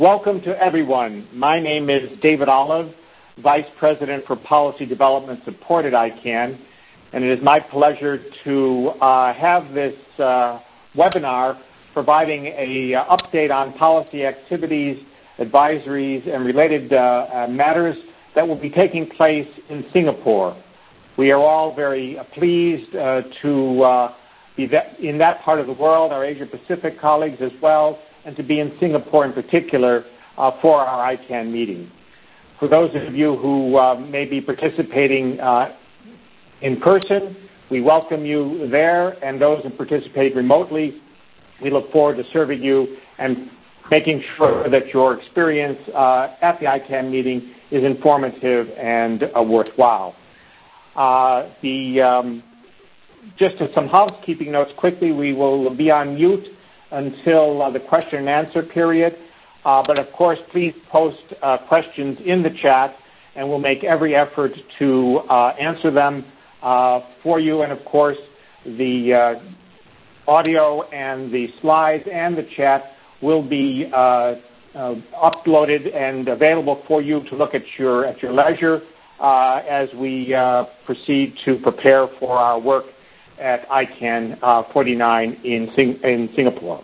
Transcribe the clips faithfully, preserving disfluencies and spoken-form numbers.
Welcome to everyone. My name is David Olive, Vice President for Policy Development Support at I CAN, and it is my pleasure to uh, have this uh, webinar providing an uh, update on policy activities, advisories, and related uh, uh, matters that will be taking place in Singapore. We are all very uh, pleased uh, to uh, be that in that part of the world, our Asia-Pacific colleagues as well, and to be in Singapore in particular uh, for our I CAN meeting. For those of you who uh, may be participating uh, in person, we welcome you there, and those who participate remotely, we look forward to serving you and making sure that your experience uh, at the I CAN meeting is informative and uh, worthwhile. Uh, the, um, just some housekeeping notes quickly, we will be on mute until uh, the question and answer period. Uh, but of course, please post uh, questions in the chat, and we'll make every effort to uh, answer them uh, for you. And of course, the uh, audio and the slides and the chat will be uh, uh, uploaded and available for you to look at your at your leisure uh, as we uh, proceed to prepare for our work at I CAN uh, forty-nine in, Sing in Singapore.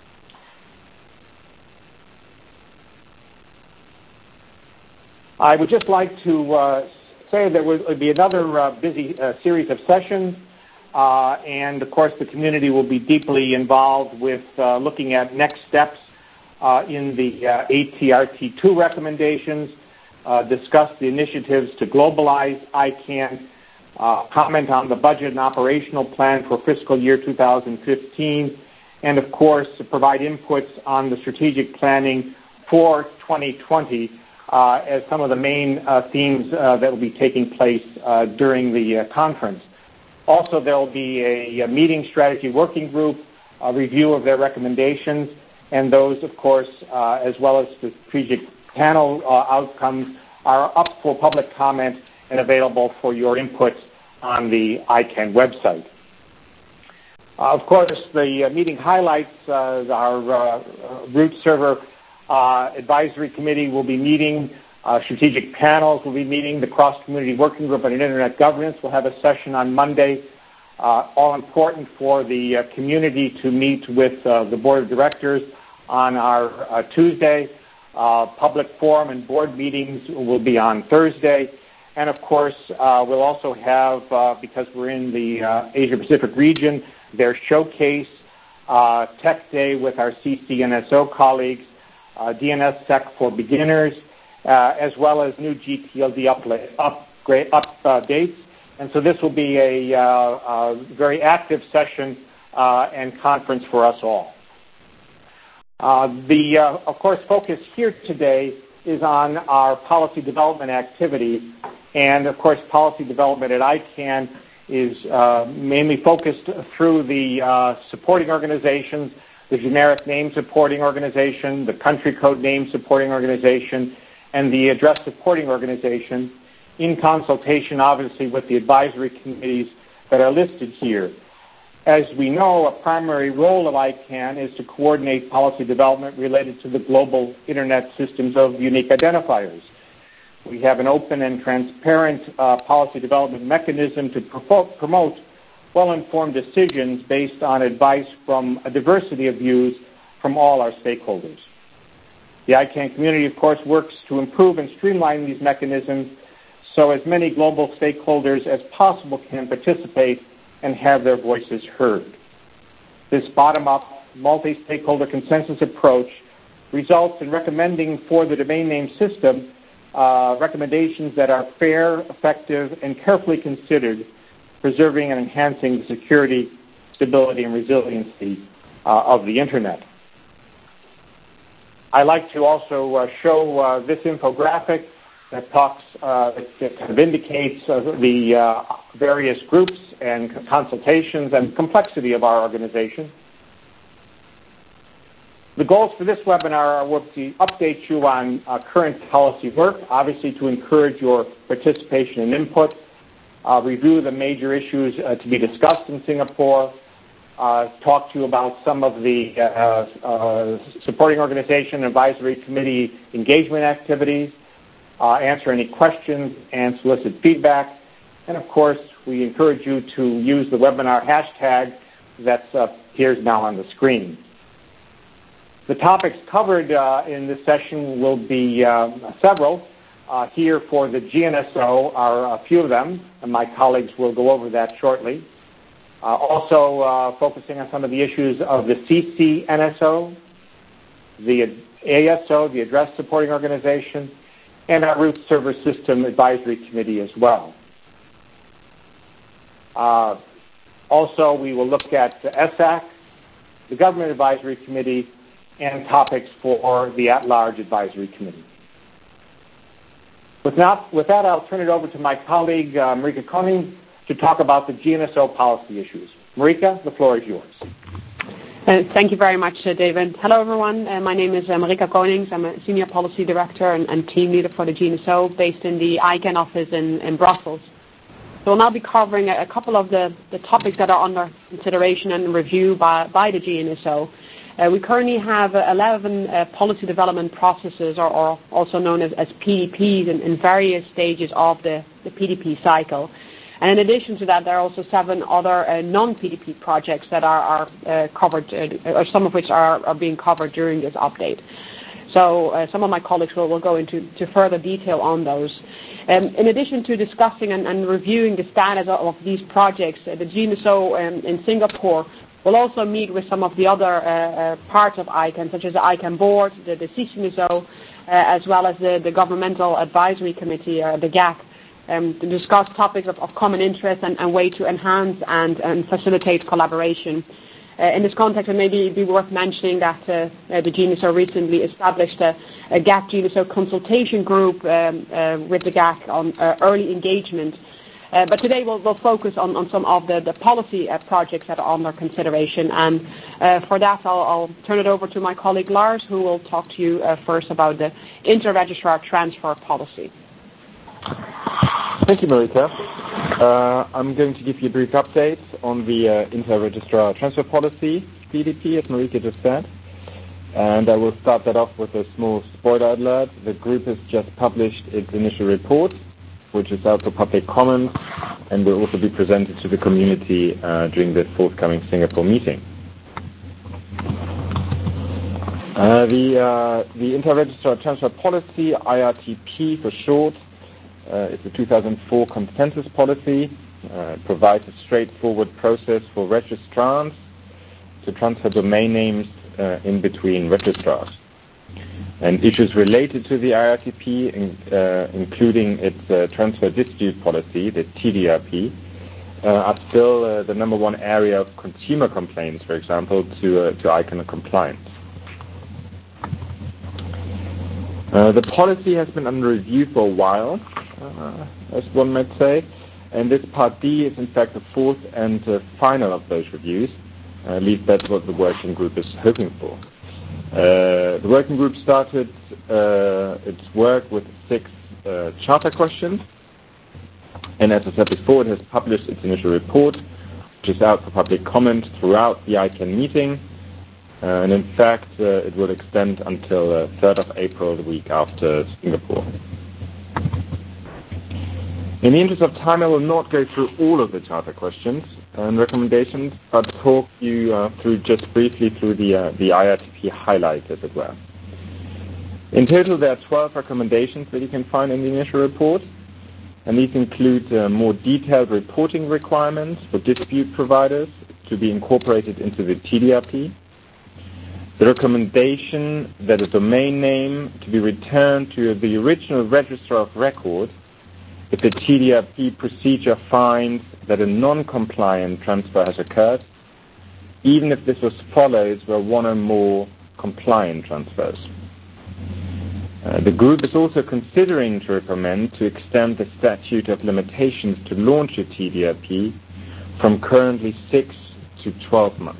I would just like to uh, say there will be another uh, busy uh, series of sessions, uh, and of course the community will be deeply involved with uh, looking at next steps uh, in the uh, A T R T two recommendations, uh, discuss the initiatives to globalize I CAN, Uh, comment on the budget and operational plan for fiscal year two thousand fifteen, and of course provide inputs on the strategic planning for twenty twenty uh, as some of the main uh, themes uh, that will be taking place uh, during the uh, conference. Also, there will be a, a meeting strategy working group, a review of their recommendations, and those, of course, uh, as well as the strategic panel uh, outcomes are up for public comment and available for your inputs on the I CAN website. Uh, of course, the uh, meeting highlights, uh, our uh, root server uh, advisory committee will be meeting, uh, strategic panels will be meeting, the cross-community working group on Internet governance will have a session on Monday, uh, all important for the uh, community to meet with uh, the board of directors on our uh, Tuesday. Uh, public forum and board meetings will be on Thursday. And of course, uh, we'll also have, uh, because we're in the uh, Asia-Pacific region, their showcase, uh, Tech Day with our C C N S O colleagues, uh, D N S Sec for beginners, uh, as well as new G T L D upgrade, upgrade, updates. And so this will be a, uh, a very active session uh, and conference for us all. Uh, the, uh, of course, focus here today is on our policy development activities. And, of course, policy development at I CAN is uh, mainly focused through the uh, supporting organizations, the generic name supporting organization, the country code name supporting organization, and the address supporting organization, in consultation, obviously, with the advisory committees that are listed here. As we know, a primary role of I CAN is to coordinate policy development related to the global Internet systems of unique identifiers. We have an open and transparent uh, policy development mechanism to promote, promote well-informed decisions based on advice from a diversity of views from all our stakeholders. The I CAN community, of course, works to improve and streamline these mechanisms so as many global stakeholders as possible can participate and have their voices heard. This bottom-up, multi-stakeholder consensus approach results in recommending for the domain name system Uh, recommendations that are fair, effective, and carefully considered, preserving and enhancing the security, stability, and resiliency uh, of the Internet. I like to also uh, show uh, this infographic that talks, uh, that kind of indicates uh, the uh, various groups and consultations and complexity of our organization. The goals for this webinar will be to update you on uh, current policy work, obviously to encourage your participation and input, uh, review the major issues uh, to be discussed in Singapore, uh, talk to you about some of the uh, uh, supporting organization advisory committee engagement activities, uh, answer any questions, and solicit feedback. And, of course, we encourage you to use the webinar hashtag that uh, appears now on the screen. The topics covered uh, in this session will be uh, several. Uh, here for the G N S O are a few of them, and my colleagues will go over that shortly. Uh, also uh, focusing on some of the issues of the C C N S O, the A S O, the Address Supporting Organization, and our Root Server System Advisory Committee as well. Uh, also, we will look at the S A C, the Government Advisory Committee, and topics for the At-Large Advisory Committee. With, not, with that, I'll turn it over to my colleague, uh, Marika Koning, to talk about the G N S O policy issues. Marika, the floor is yours. Uh, thank you very much, uh, David. Hello, everyone. Uh, my name is uh, Marika Konings. I'm a Senior Policy Director and, and Team Leader for the G N S O based in the I C A N office in, in Brussels. So we'll now be covering a, a couple of the, the topics that are under consideration and review by, by the G N S O. Uh, we currently have uh, eleven uh, policy development processes, or, or also known as, as P D Ps, in, in various stages of the, the P D P cycle. And in addition to that, there are also seven other uh, non-P D P projects that are, are uh, covered, uh, or some of which are, are being covered during this update. So uh, some of my colleagues will, will go into to further detail on those. Um, in addition to discussing and, and reviewing the status of, of these projects, uh, the G N S O um, in Singapore will also meet with some of the other uh, uh, parts of I C A N, such as the I C A N board, the, the C C N S O, uh, as well as the, the Governmental Advisory Committee, uh, the G A C, um, to discuss topics of, of common interest and, and way to enhance and, and facilitate collaboration. Uh, in this context, it may be, be worth mentioning that uh, uh, the G N S O recently established a, a G A C G N S O consultation group um, uh, with the G A C on uh, early engagement. Uh, but today we'll, we'll focus on, on some of the, the policy uh, projects that are under consideration. And uh, for that, I'll, I'll turn it over to my colleague Lars, who will talk to you uh, first about the inter-registrar transfer policy. Thank you, Marika. Uh, I'm going to give you a brief update on the uh, inter-registrar transfer policy, P D P, as Marika just said. And I will start that off with a small spoiler alert. The group has just published its initial report, which is out for public comment and will also be presented to the community uh, during the forthcoming Singapore meeting. Uh, the uh, the Inter-Registrar Transfer Policy, I R T P for short, uh, is a two thousand four consensus policy. Uh, it provides a straightforward process for registrants to transfer domain names uh, in between registrars. And issues related to the I R T P, in, uh, including its uh, transfer dispute policy, the T D R P, uh, are still uh, the number one area of consumer complaints, for example, to, uh, to I C A N compliance. Uh, the policy has been under review for a while, uh, as one might say, and this Part D is in fact the fourth and uh, final of those reviews. Uh, at least that's what the working group is hoping for. Uh, the working group started uh, its work with six uh, charter questions, and as I said before, it has published its initial report, which is out for public comment throughout the I C A N meeting, uh, and in fact uh, it will extend until uh, third of April, the week after Singapore. In the interest of time, I will not go through all of the charter questions and recommendations, but talk you uh, through just briefly through the, uh, the I R T P highlights, as it were. In total, there are twelve recommendations that you can find in the initial report, and these include uh, more detailed reporting requirements for dispute providers to be incorporated into the T D R P, the recommendation that a domain name to be returned to the original registrar of record if the T D R P procedure finds that a non-compliant transfer has occurred, even if this was followed by one or more compliant transfers. Uh, the group is also considering to recommend to extend the statute of limitations to launch a T D R P from currently six to twelve months.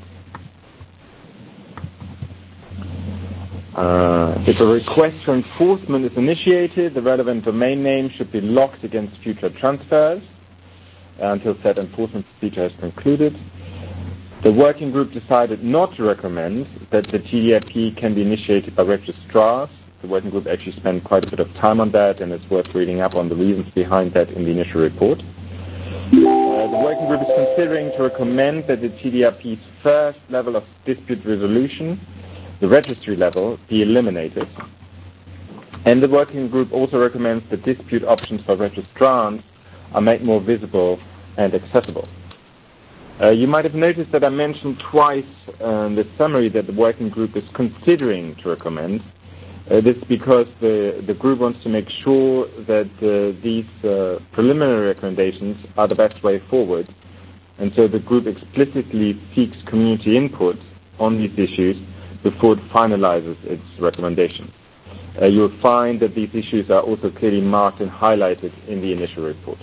Uh, if a request for enforcement is initiated, the relevant domain name should be locked against future transfers until said enforcement procedure has concluded. The working group decided not to recommend that the T D I P can be initiated by registrars. The working group actually spent quite a bit of time on that, and it's worth reading up on the reasons behind that in the initial report. Uh, the working group is considering to recommend that the T D I P's first level of dispute resolution, the registry level, be eliminated. And the working group also recommends that dispute options for registrants are made more visible and accessible. Uh, you might have noticed that I mentioned twice uh, in the summary that the working group is considering to recommend. Uh, this is because the, the group wants to make sure that uh, these uh, preliminary recommendations are the best way forward. And so the group explicitly seeks community input on these issues before it finalizes its recommendations. Uh, you'll find that these issues are also clearly marked and highlighted in the initial report.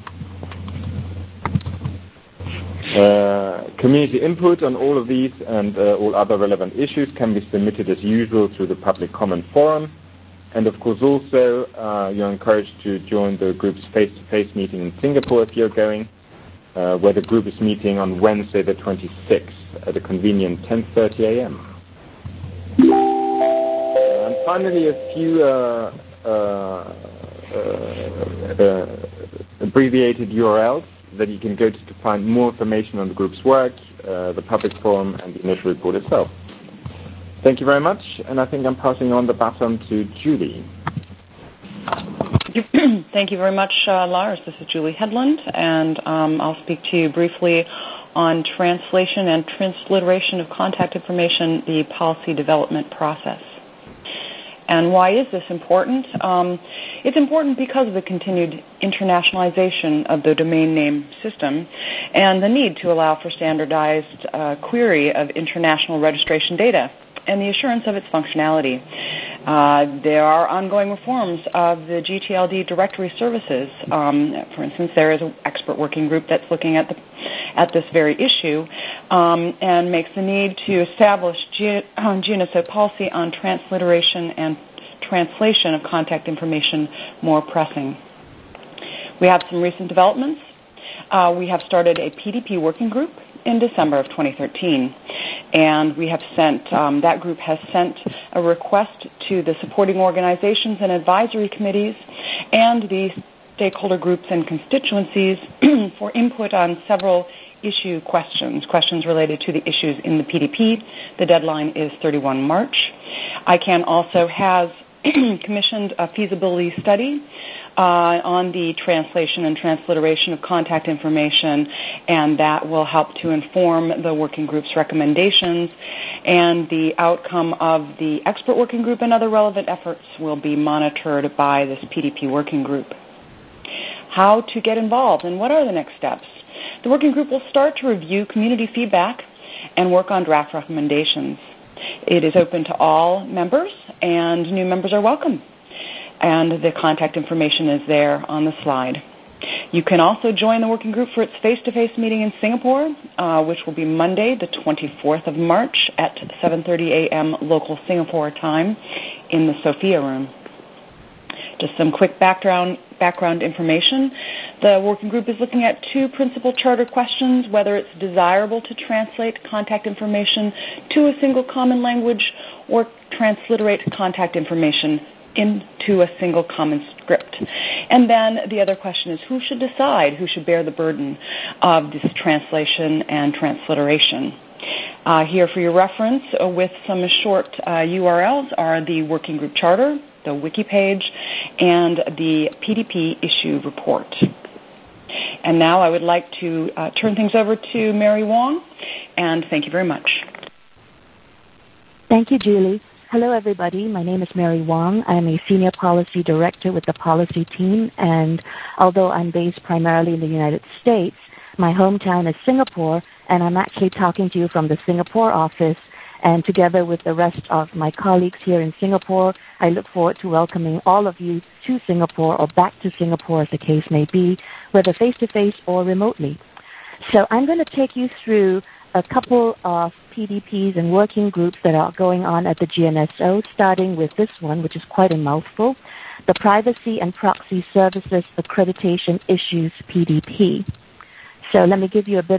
Uh, community input on all of these and uh, all other relevant issues can be submitted as usual through the public comment forum. And of course also uh, you're encouraged to join the group's face-to-face meeting in Singapore if you're going, uh, where the group is meeting on Wednesday the twenty-sixth at a convenient ten thirty a m Uh, and finally a few uh, uh, uh, uh, abbreviated U R Ls that you can go to to find more information on the group's work, uh, the public forum, and the initial report itself. Thank you very much, and I think I'm passing on the baton to Julie. Thank you very much, uh, Lars. This is Julie Headland, and um, I'll speak to you briefly on translation and transliteration of contact information, the policy development process. And why is this important? Um, it's important because of the continued internationalization of the domain name system and the need to allow for standardized uh, query of international registration data and the assurance of its functionality. Uh, there are ongoing reforms of the G T L D directory services. Um, for instance, there is an expert working group that's looking at the, at this very issue um, and makes the need to establish G- uh, G N S O policy on transliteration and translation of contact information more pressing. We have some recent developments. Uh, we have started a P D P working group in December of twenty thirteen, and we have sent, um, that group has sent a request to the supporting organizations and advisory committees and the stakeholder groups and constituencies for input on several issue questions, questions related to the issues in the P D P. The deadline is thirty-first of March. I C A N also has commissioned a feasibility study uh, on the translation and transliteration of contact information, and that will help to inform the working group's recommendations, and the outcome of the expert working group and other relevant efforts will be monitored by this P D P working group. How to get involved and what are the next steps? The working group will start to review community feedback and work on draft recommendations. It is open to all members, and new members are welcome. And the contact information is there on the slide. You can also join the working group for its face-to-face meeting in Singapore, uh, which will be Monday, the twenty-fourth of March at seven thirty a m local Singapore time in the Sophia Room. Just some quick background background information. The working group is looking at two principal charter questions: whether it's desirable to translate contact information to a single common language or transliterate contact information into a single common script. And then the other question is who should decide, who should bear the burden of this translation and transliteration. Uh, here for your reference uh, with some short uh, U R Ls are the working group charter, the wiki page, and the P D P issue report. And now I would like to uh, turn things over to Mary Wong, and thank you very much. Thank you, Julie. Hello, everybody. My name is Mary Wong. I'm a Senior Policy Director with the Policy Team, and although I'm based primarily in the United States, my hometown is Singapore, and I'm actually talking to you from the Singapore office. And together with the rest of my colleagues here in Singapore, I look forward to welcoming all of you to Singapore or back to Singapore, as the case may be, whether face-to-face or remotely. So I'm going to take you through a couple of P D Ps and working groups that are going on at the G N S O, starting with this one, which is quite a mouthful, the Privacy and Proxy Services Accreditation Issues P D P. So let me give you a bit of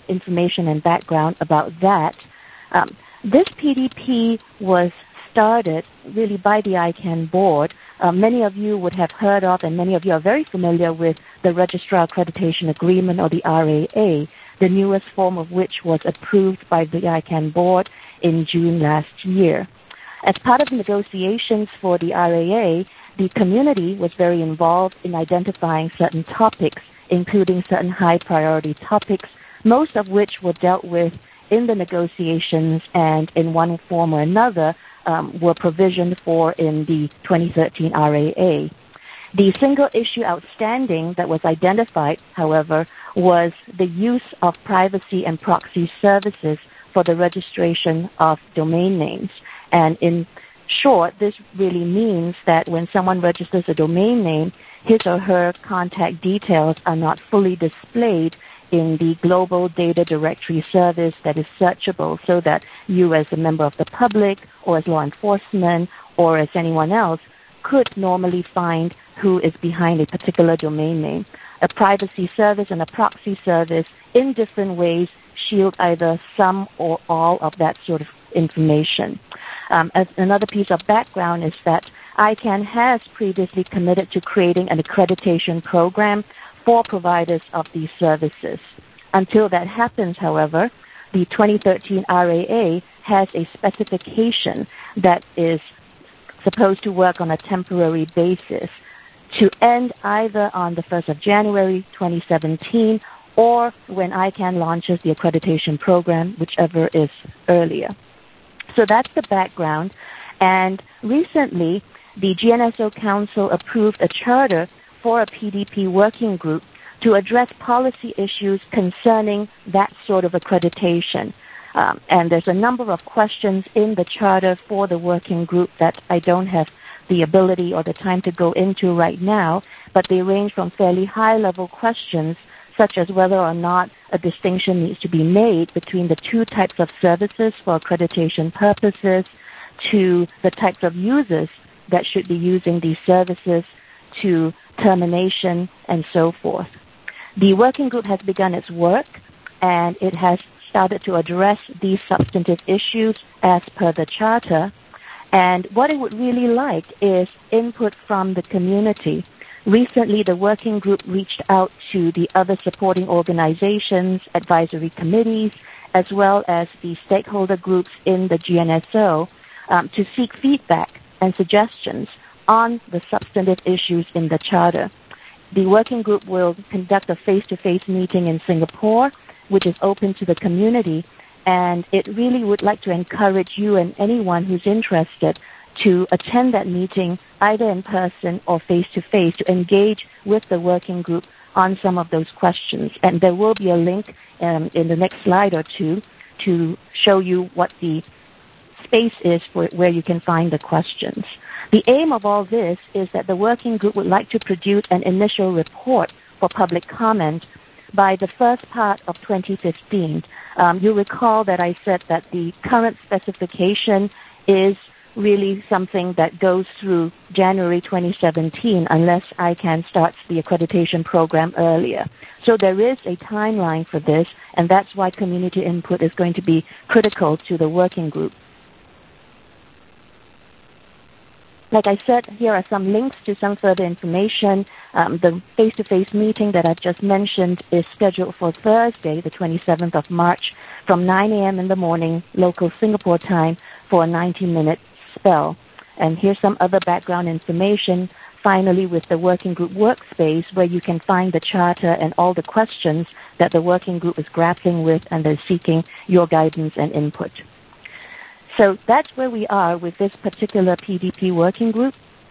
information and background about that. Um, this P D P was started really by the I CANN board. Uh, many of you would have heard of, and many of you are very familiar with, the Registrar Accreditation Agreement, or the R A A, the newest form of which was approved by the I CANN board in June last year. As part of the negotiations for the R A A, the community was very involved in identifying certain topics, including certain high-priority topics, most of which were dealt with in the negotiations and in one form or another um, were provisioned for in the twenty thirteen R A A. The single issue outstanding that was identified, however, was the use of privacy and proxy services for the registration of domain names. And in short, this really means that when someone registers a domain name, his or her contact details are not fully displayed in the global data directory service that is searchable, so that you as a member of the public or as law enforcement or as anyone else could normally find who is behind a particular domain name. A privacy service and a proxy service in different ways shield either some or all of that sort of information. Um, as another piece of background is that I CANN has previously committed to creating an accreditation program for providers of these services. Until that happens, however, the twenty thirteen R A A has a specification that is supposed to work on a temporary basis to end either on the first of January twenty seventeen or when I CANN launches the accreditation program, whichever is earlier. So that's the background. And recently, the G N S O Council approved a charter for a P D P working group to address policy issues concerning that sort of accreditation. Um, and there's a number of questions in the charter for the working group that I don't have the ability or the time to go into right now, but they range from fairly high-level questions, such as whether or not a distinction needs to be made between the two types of services for accreditation purposes, to the types of users that should be using these services, to termination, and so forth. The working group has begun its work, and it has started to address these substantive issues as per the charter. And what it would really like is input from the community. Recently, the working group reached out to the other supporting organizations, advisory committees, as well as the stakeholder groups in the G N S O um, to seek feedback and suggestions on the substantive issues in the charter. The working group will conduct a face-to-face meeting in Singapore, which is open to the community, and it really would like to encourage you and anyone who's interested to attend that meeting either in person or face-to-face to engage with the working group on some of those questions. And there will be a link um, in the next slide or two to show you what the space is for where you can find the questions. The aim of all this is that the working group would like to produce an initial report for public comment by the first part of twenty fifteen. Um, you recall that I said that the current specification is really something that goes through January twenty seventeen unless I CANN starts the accreditation program earlier. So there is a timeline for this, and that's why community input is going to be critical to the working group. Like I said, here are some links to some further information. Um, the face-to-face meeting that I've just mentioned is scheduled for Thursday, the twenty-seventh of March, from nine a.m. in the morning, local Singapore time, for a ninety-minute spell. And here's some other background information, finally, with the working group workspace, where you can find the charter and all the questions that the working group is grappling with, and they're seeking your guidance and input. So that's where we are with this particular P D P working group.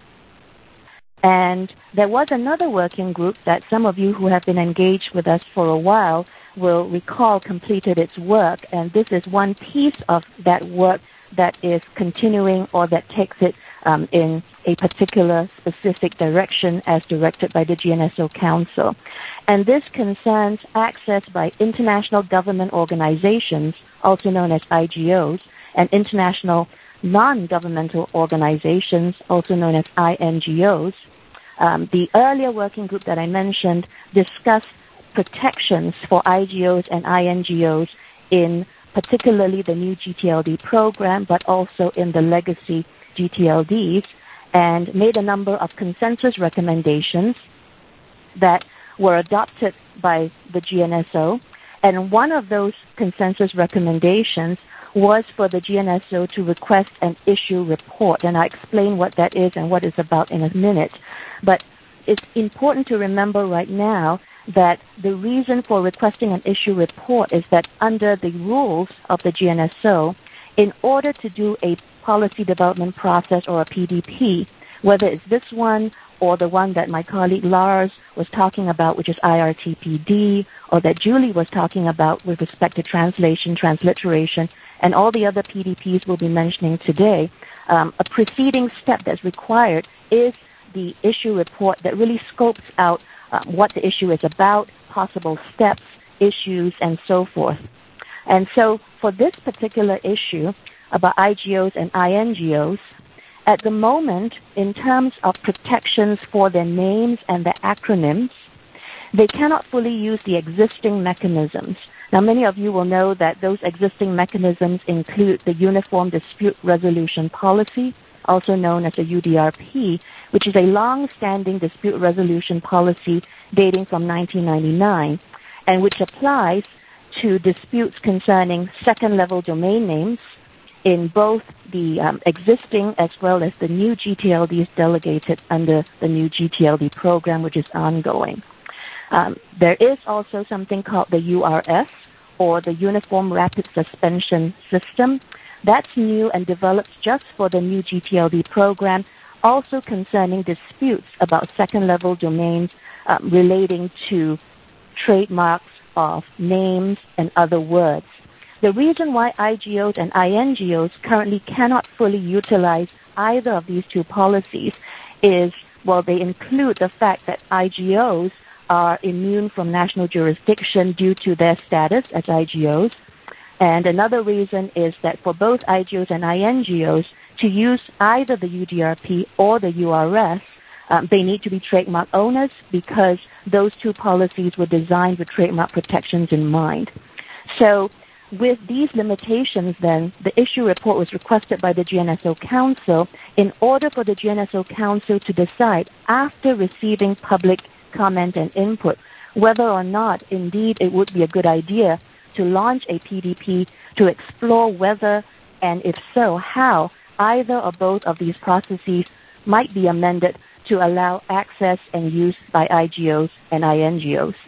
And there was another working group that some of you who have been engaged with us for a while will recall completed its work. And this is one piece of that work that is continuing or that takes it um, in a particular specific direction as directed by the G N S O Council. And this concerns access by international government organizations, also known as I G Os, and international non-governmental organizations, also known as I N G Os. Um, the earlier working group that I mentioned discussed protections for I G Os and I N G Os in particularly the new G T L D program, but also in the legacy G T L Ds, and made a number of consensus recommendations that were adopted by the G N S O. And one of those consensus recommendations was for the G N S O to request an issue report, and I'll explain what that is and what it's about in a minute. But it's important to remember right now that the reason for requesting an issue report is that under the rules of the G N S O, in order to do a policy development process or a P D P, whether it's this one or the one that my colleague Lars was talking about, which is I R T P D, or that Julie was talking about with respect to translation, transliteration, and all the other P D Ps we'll be mentioning today, um, a preceding step that's required is the issue report that really scopes out uh, what the issue is about, possible steps, issues, and so forth. And so for this particular issue about I G Os and I N G Os, at the moment, in terms of protections for their names and their acronyms, they cannot fully use the existing mechanisms. Now, many of you will know that those existing mechanisms include the Uniform Dispute Resolution Policy, also known as the U D R P, which is a long-standing dispute resolution policy dating from nineteen ninety-nine, and which applies to disputes concerning second-level domain names in both the um, existing as well as the new G T L Ds delegated under the new G T L D program, which is ongoing. Um, there is also something called the U R S, or the Uniform Rapid Suspension System. That's new and developed just for the new G T L D program, also concerning disputes about second-level domains um, relating to trademarks of names and other words. The reason why I G Os and I N G Os currently cannot fully utilize either of these two policies is, well, they include the fact that I G Os are immune from national jurisdiction due to their status as I G Os. And another reason is that for both I G Os and I N G Os to use either the U D R P or the U R S, um, they need to be trademark owners because those two policies were designed with trademark protections in mind. So with these limitations, then, the issue report was requested by the G N S O Council in order for the G N S O Council to decide, after receiving public comment and input, whether or not indeed it would be a good idea to launch a P D P to explore whether, and if so, how either or both of these processes might be amended to allow access and use by I G Os and I N G Os.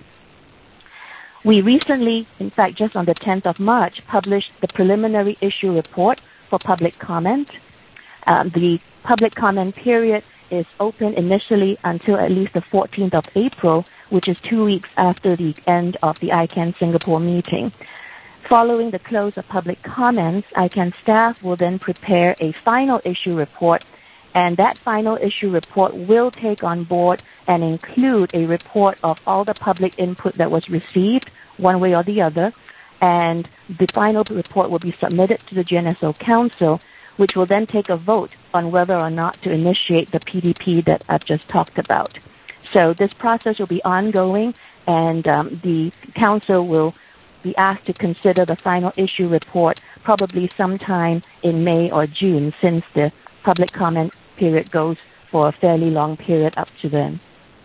We recently, in fact, just on the tenth of March, published the preliminary issue report for public comment. Um, the public comment period is open initially until at least the fourteenth of April, which is two weeks after the end of the I CANN Singapore meeting. Following the close of public comments, I CANN staff will then prepare a final issue report, and that final issue report will take on board and include a report of all the public input that was received, one way or the other, and the final report will be submitted to the G N S O Council, which will then take a vote on whether or not to initiate the P D P that I've just talked about. So this process will be ongoing, and um, the Council will be asked to consider the final issue report probably sometime in May or June, since the public comment period goes for a fairly long period up to then.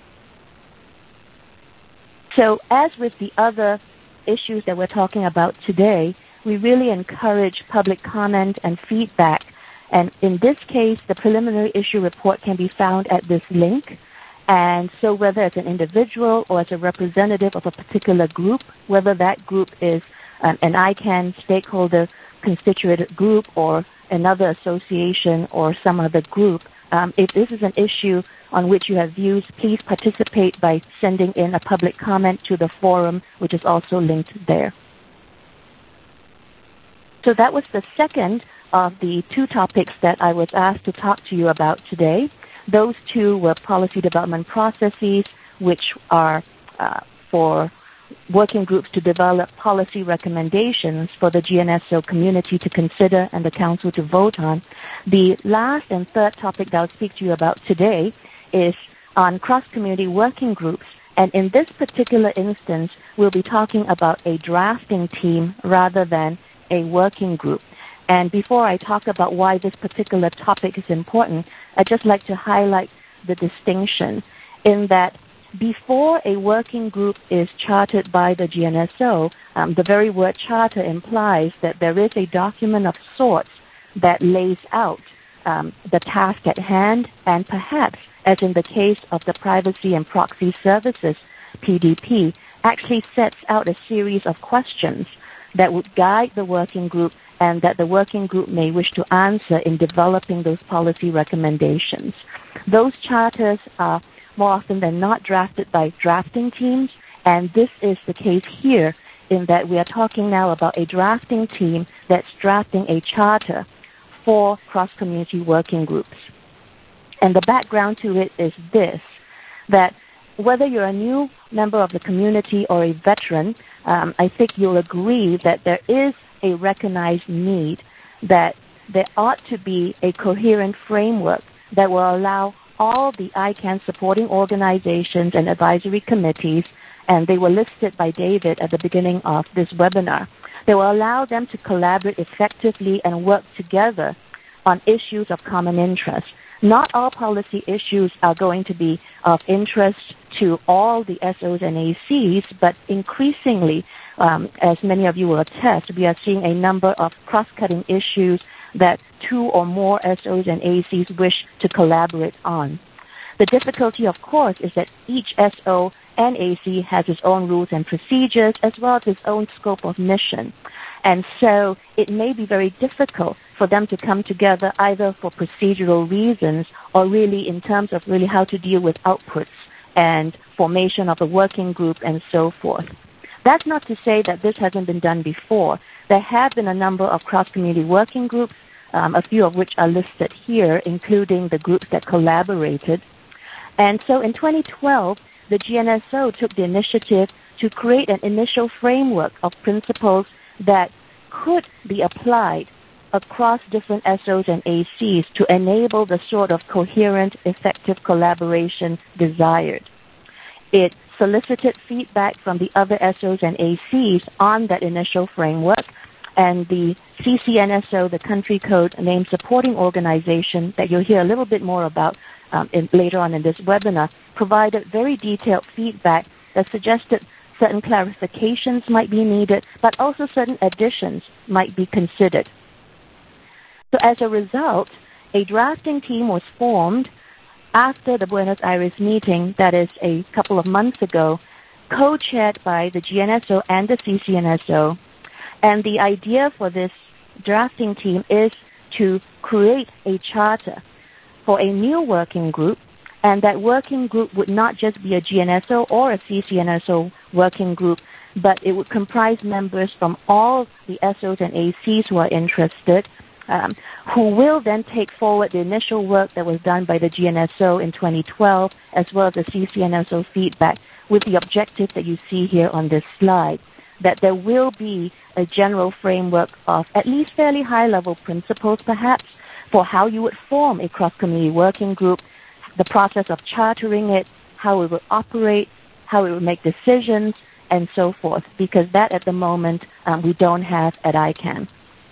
So as with the other issues that we're talking about today, we really encourage public comment and feedback. And in this case, the preliminary issue report can be found at this link. And so whether as an individual or as a representative of a particular group, whether that group is um, an I CANN stakeholder constituted group or another association or some other group, um, if this is an issue on which you have views, please participate by sending in a public comment to the forum, which is also linked there. So that was the second of the two topics that I was asked to talk to you about today. Those two were policy development processes, which are uh, for working groups to develop policy recommendations for the G N S O community to consider and the Council to vote on. The last and third topic that I'll speak to you about today is on cross-community working groups And in this particular instance, we'll be talking about a drafting team rather than a working group. And before I talk about why this particular topic is important, I'd just like to highlight the distinction in that before a working group is chartered by the G N S O, um, the very word charter implies that there is a document of sorts that lays out um, the task at hand, and perhaps, as in the case of the Privacy and Proxy Services, P D P, actually sets out a series of questions that would guide the working group and that the working group may wish to answer in developing those policy recommendations. Those charters are more often than not drafted by drafting teams, and this is the case here in that we are talking now about a drafting team that's drafting a charter for cross-community working groups. And the background to it is this, that whether you're a new member of the community or a veteran, um, I think you'll agree that there is a recognized need that there ought to be a coherent framework that will allow all the I CANN supporting organizations and advisory committees, and they were listed by David at the beginning of this webinar, they will allow them to collaborate effectively and work together on issues of common interest. Not all policy issues are going to be of interest to all the S Os and A Cs, but increasingly, um, as many of you will attest, we are seeing a number of cross-cutting issues that two or more S Os and A Cs wish to collaborate on. The difficulty, of course, is that each S O and A C has its own rules and procedures as well as its own scope of mission. And so it may be very difficult for them to come together either for procedural reasons or really in terms of really how to deal with outputs and formation of a working group and so forth. That's not to say that this hasn't been done before. There have been a number of cross-community working groups, um, a few of which are listed here, including the groups that collaborated. And so in twenty twelve, the G N S O took the initiative to create an initial framework of principles that could be applied across different S Os and A Cs to enable the sort of coherent, effective collaboration desired. It solicited feedback from the other S Os and A Cs on that initial framework, and the C C N S O, the country code named supporting organization that you'll hear a little bit more about um, in, later on in this webinar, provided very detailed feedback that suggested certain clarifications might be needed, but also certain additions might be considered. So as a result, a drafting team was formed after the Buenos Aires meeting, that is a couple of months ago, co-chaired by the G N S O and the C C N S O. And the idea for this drafting team is to create a charter for a new working group, and that working group would not just be a G N S O or a C C N S O working group, but it would comprise members from all the S Os and A Cs who are interested, um, who will then take forward the initial work that was done by the G N S O in twenty twelve, as well as the C C N S O feedback, with the objective that you see here on this slide, that there will be a general framework of at least fairly high-level principles, perhaps, for how you would form a cross-community working group, the process of chartering it, how it will operate, how it will make decisions, and so forth, because that at the moment um, we don't have at I CANN.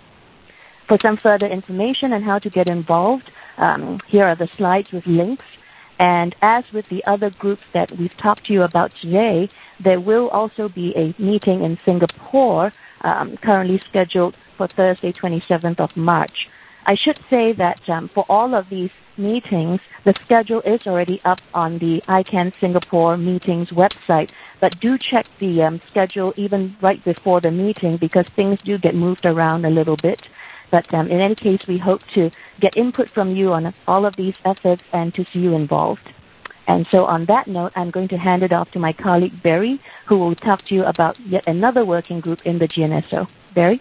For some further information on how to get involved, um, here are the slides with links. And as with the other groups that we've talked to you about today, there will also be a meeting in Singapore, um, currently scheduled for Thursday, twenty-seventh of March. I should say that um, for all of these meetings, the schedule is already up on the I CANN Singapore meetings website, but do check the um, schedule even right before the meeting because things do get moved around a little bit. But um, in any case, we hope to get input from you on all of these efforts and to see you involved. And so on that note, I'm going to hand it off to my colleague, Barry, who will talk to you about yet another working group in the G N S O. Barry?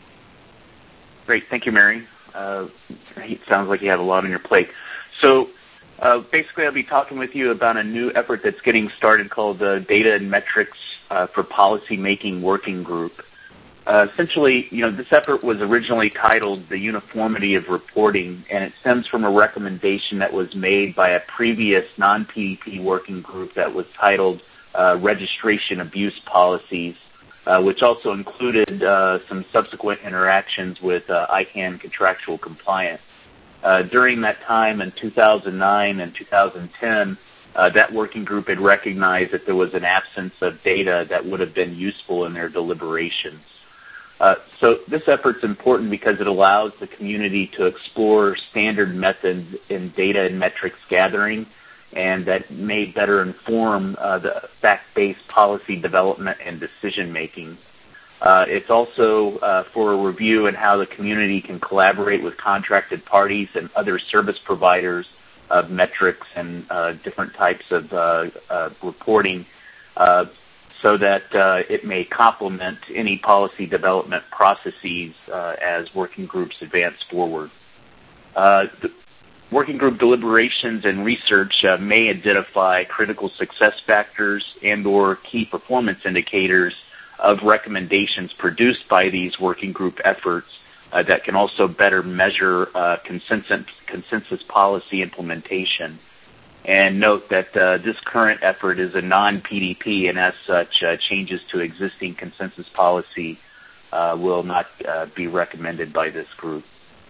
Great. Thank you, Mary. Uh, it sounds like you have a lot on your plate. So uh, basically, I'll be talking with you about a new effort that's getting started called the Data and Metrics uh, for Policy Making Working Group. Uh, essentially, you know, this effort was originally titled The Uniformity of Reporting, and it stems from a recommendation that was made by a previous non-P D P working group that was titled uh, registration abuse policies, uh, which also included uh, some subsequent interactions with uh, I CANN contractual compliance. Uh, during that time in two thousand nine and two thousand ten, uh, that working group had recognized that there was an absence of data that would have been useful in their deliberations. Uh, so this effort's important because it allows the community to explore standard methods in data and metrics gathering, and that may better inform uh, the fact-based policy development and decision-making. Uh, it's also uh, for a review in how the community can collaborate with contracted parties and other service providers of metrics and uh, different types of uh, uh, reporting uh, so that uh, it may complement any policy development processes uh, as working groups advance forward. Uh, the working group deliberations and research uh, may identify critical success factors and or key performance indicators of recommendations produced by these working group efforts uh, that can also better measure uh, consensus, consensus policy implementation. And note that uh, this current effort is a non-P D P, and as such, uh, changes to existing consensus policy uh, will not uh, be recommended by this group.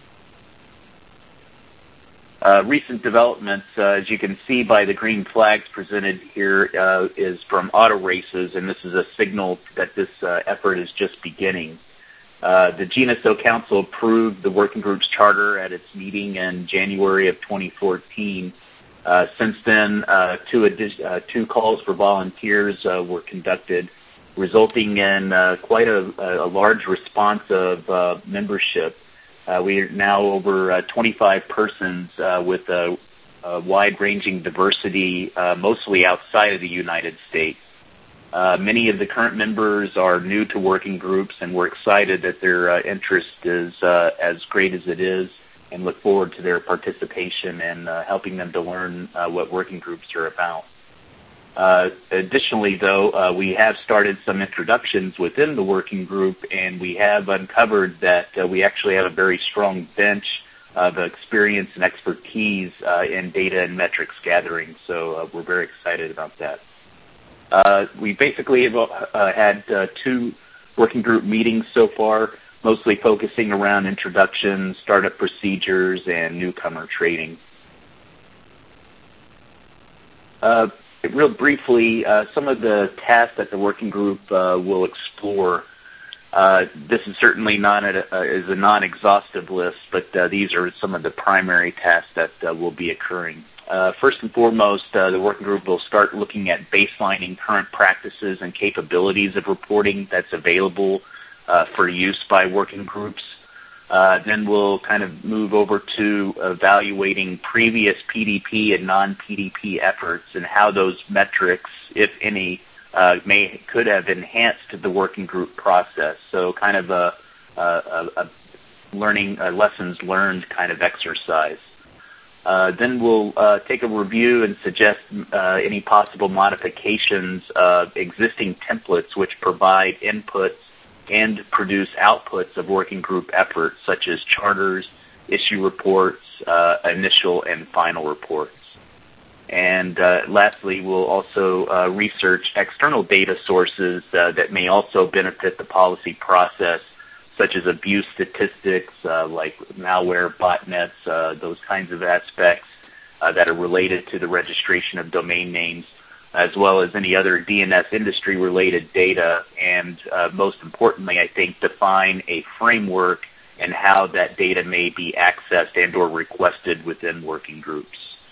Uh, recent developments, uh, as you can see by the green flags presented here, uh, is from auto races, and this is a signal that this uh, effort is just beginning. Uh, the G N S O Council approved the working group's charter at its meeting in January of twenty fourteen. Uh, since then, uh, two, uh, two calls for volunteers uh, were conducted, resulting in uh, quite a, a large response of uh, membership. Uh, we are now over uh, twenty-five persons uh, with a, a wide-ranging diversity, uh, mostly outside of the United States. Uh, many of the current members are new to working groups, and we're excited that their uh, interest is uh, as great as it is, and look forward to their participation and uh, helping them to learn uh, what working groups are about. Uh, additionally, though, uh, we have started some introductions within the working group, and we have uncovered that uh, we actually have a very strong bench of experience and expertise uh, in data and metrics gathering, so uh, we're very excited about that. Uh, we basically have uh, had uh, two working group meetings so far, mostly focusing around introductions, startup procedures, and newcomer training. Uh, real briefly, uh, some of the tasks that the working group uh, will explore. Uh, this is certainly not a, uh, is a non-exhaustive list, but uh, these are some of the primary tasks that uh, will be occurring. Uh, first and foremost, uh, the working group will start looking at baselining current practices and capabilities of reporting that's available uh, for use by working groups. Uh, then we'll kind of move over to evaluating previous P D P and non-P D P efforts and how those metrics, if any, uh, may could have enhanced the working group process. So kind of a, a, a learning, a lessons learned kind of exercise. Uh, then we'll uh, take a review and suggest uh, any possible modifications of existing templates which provide inputs and produce outputs of working group efforts, such as charters, issue reports, uh, initial and final reports. And uh, lastly, we'll also uh, research external data sources uh, that may also benefit the policy process, such as abuse statistics, uh, like malware, botnets, uh, those kinds of aspects uh, that are related to the registration of domain names, as well as any other D N S industry-related data, and uh, most importantly, I think, define a framework and how that data may be accessed and or requested within working groups.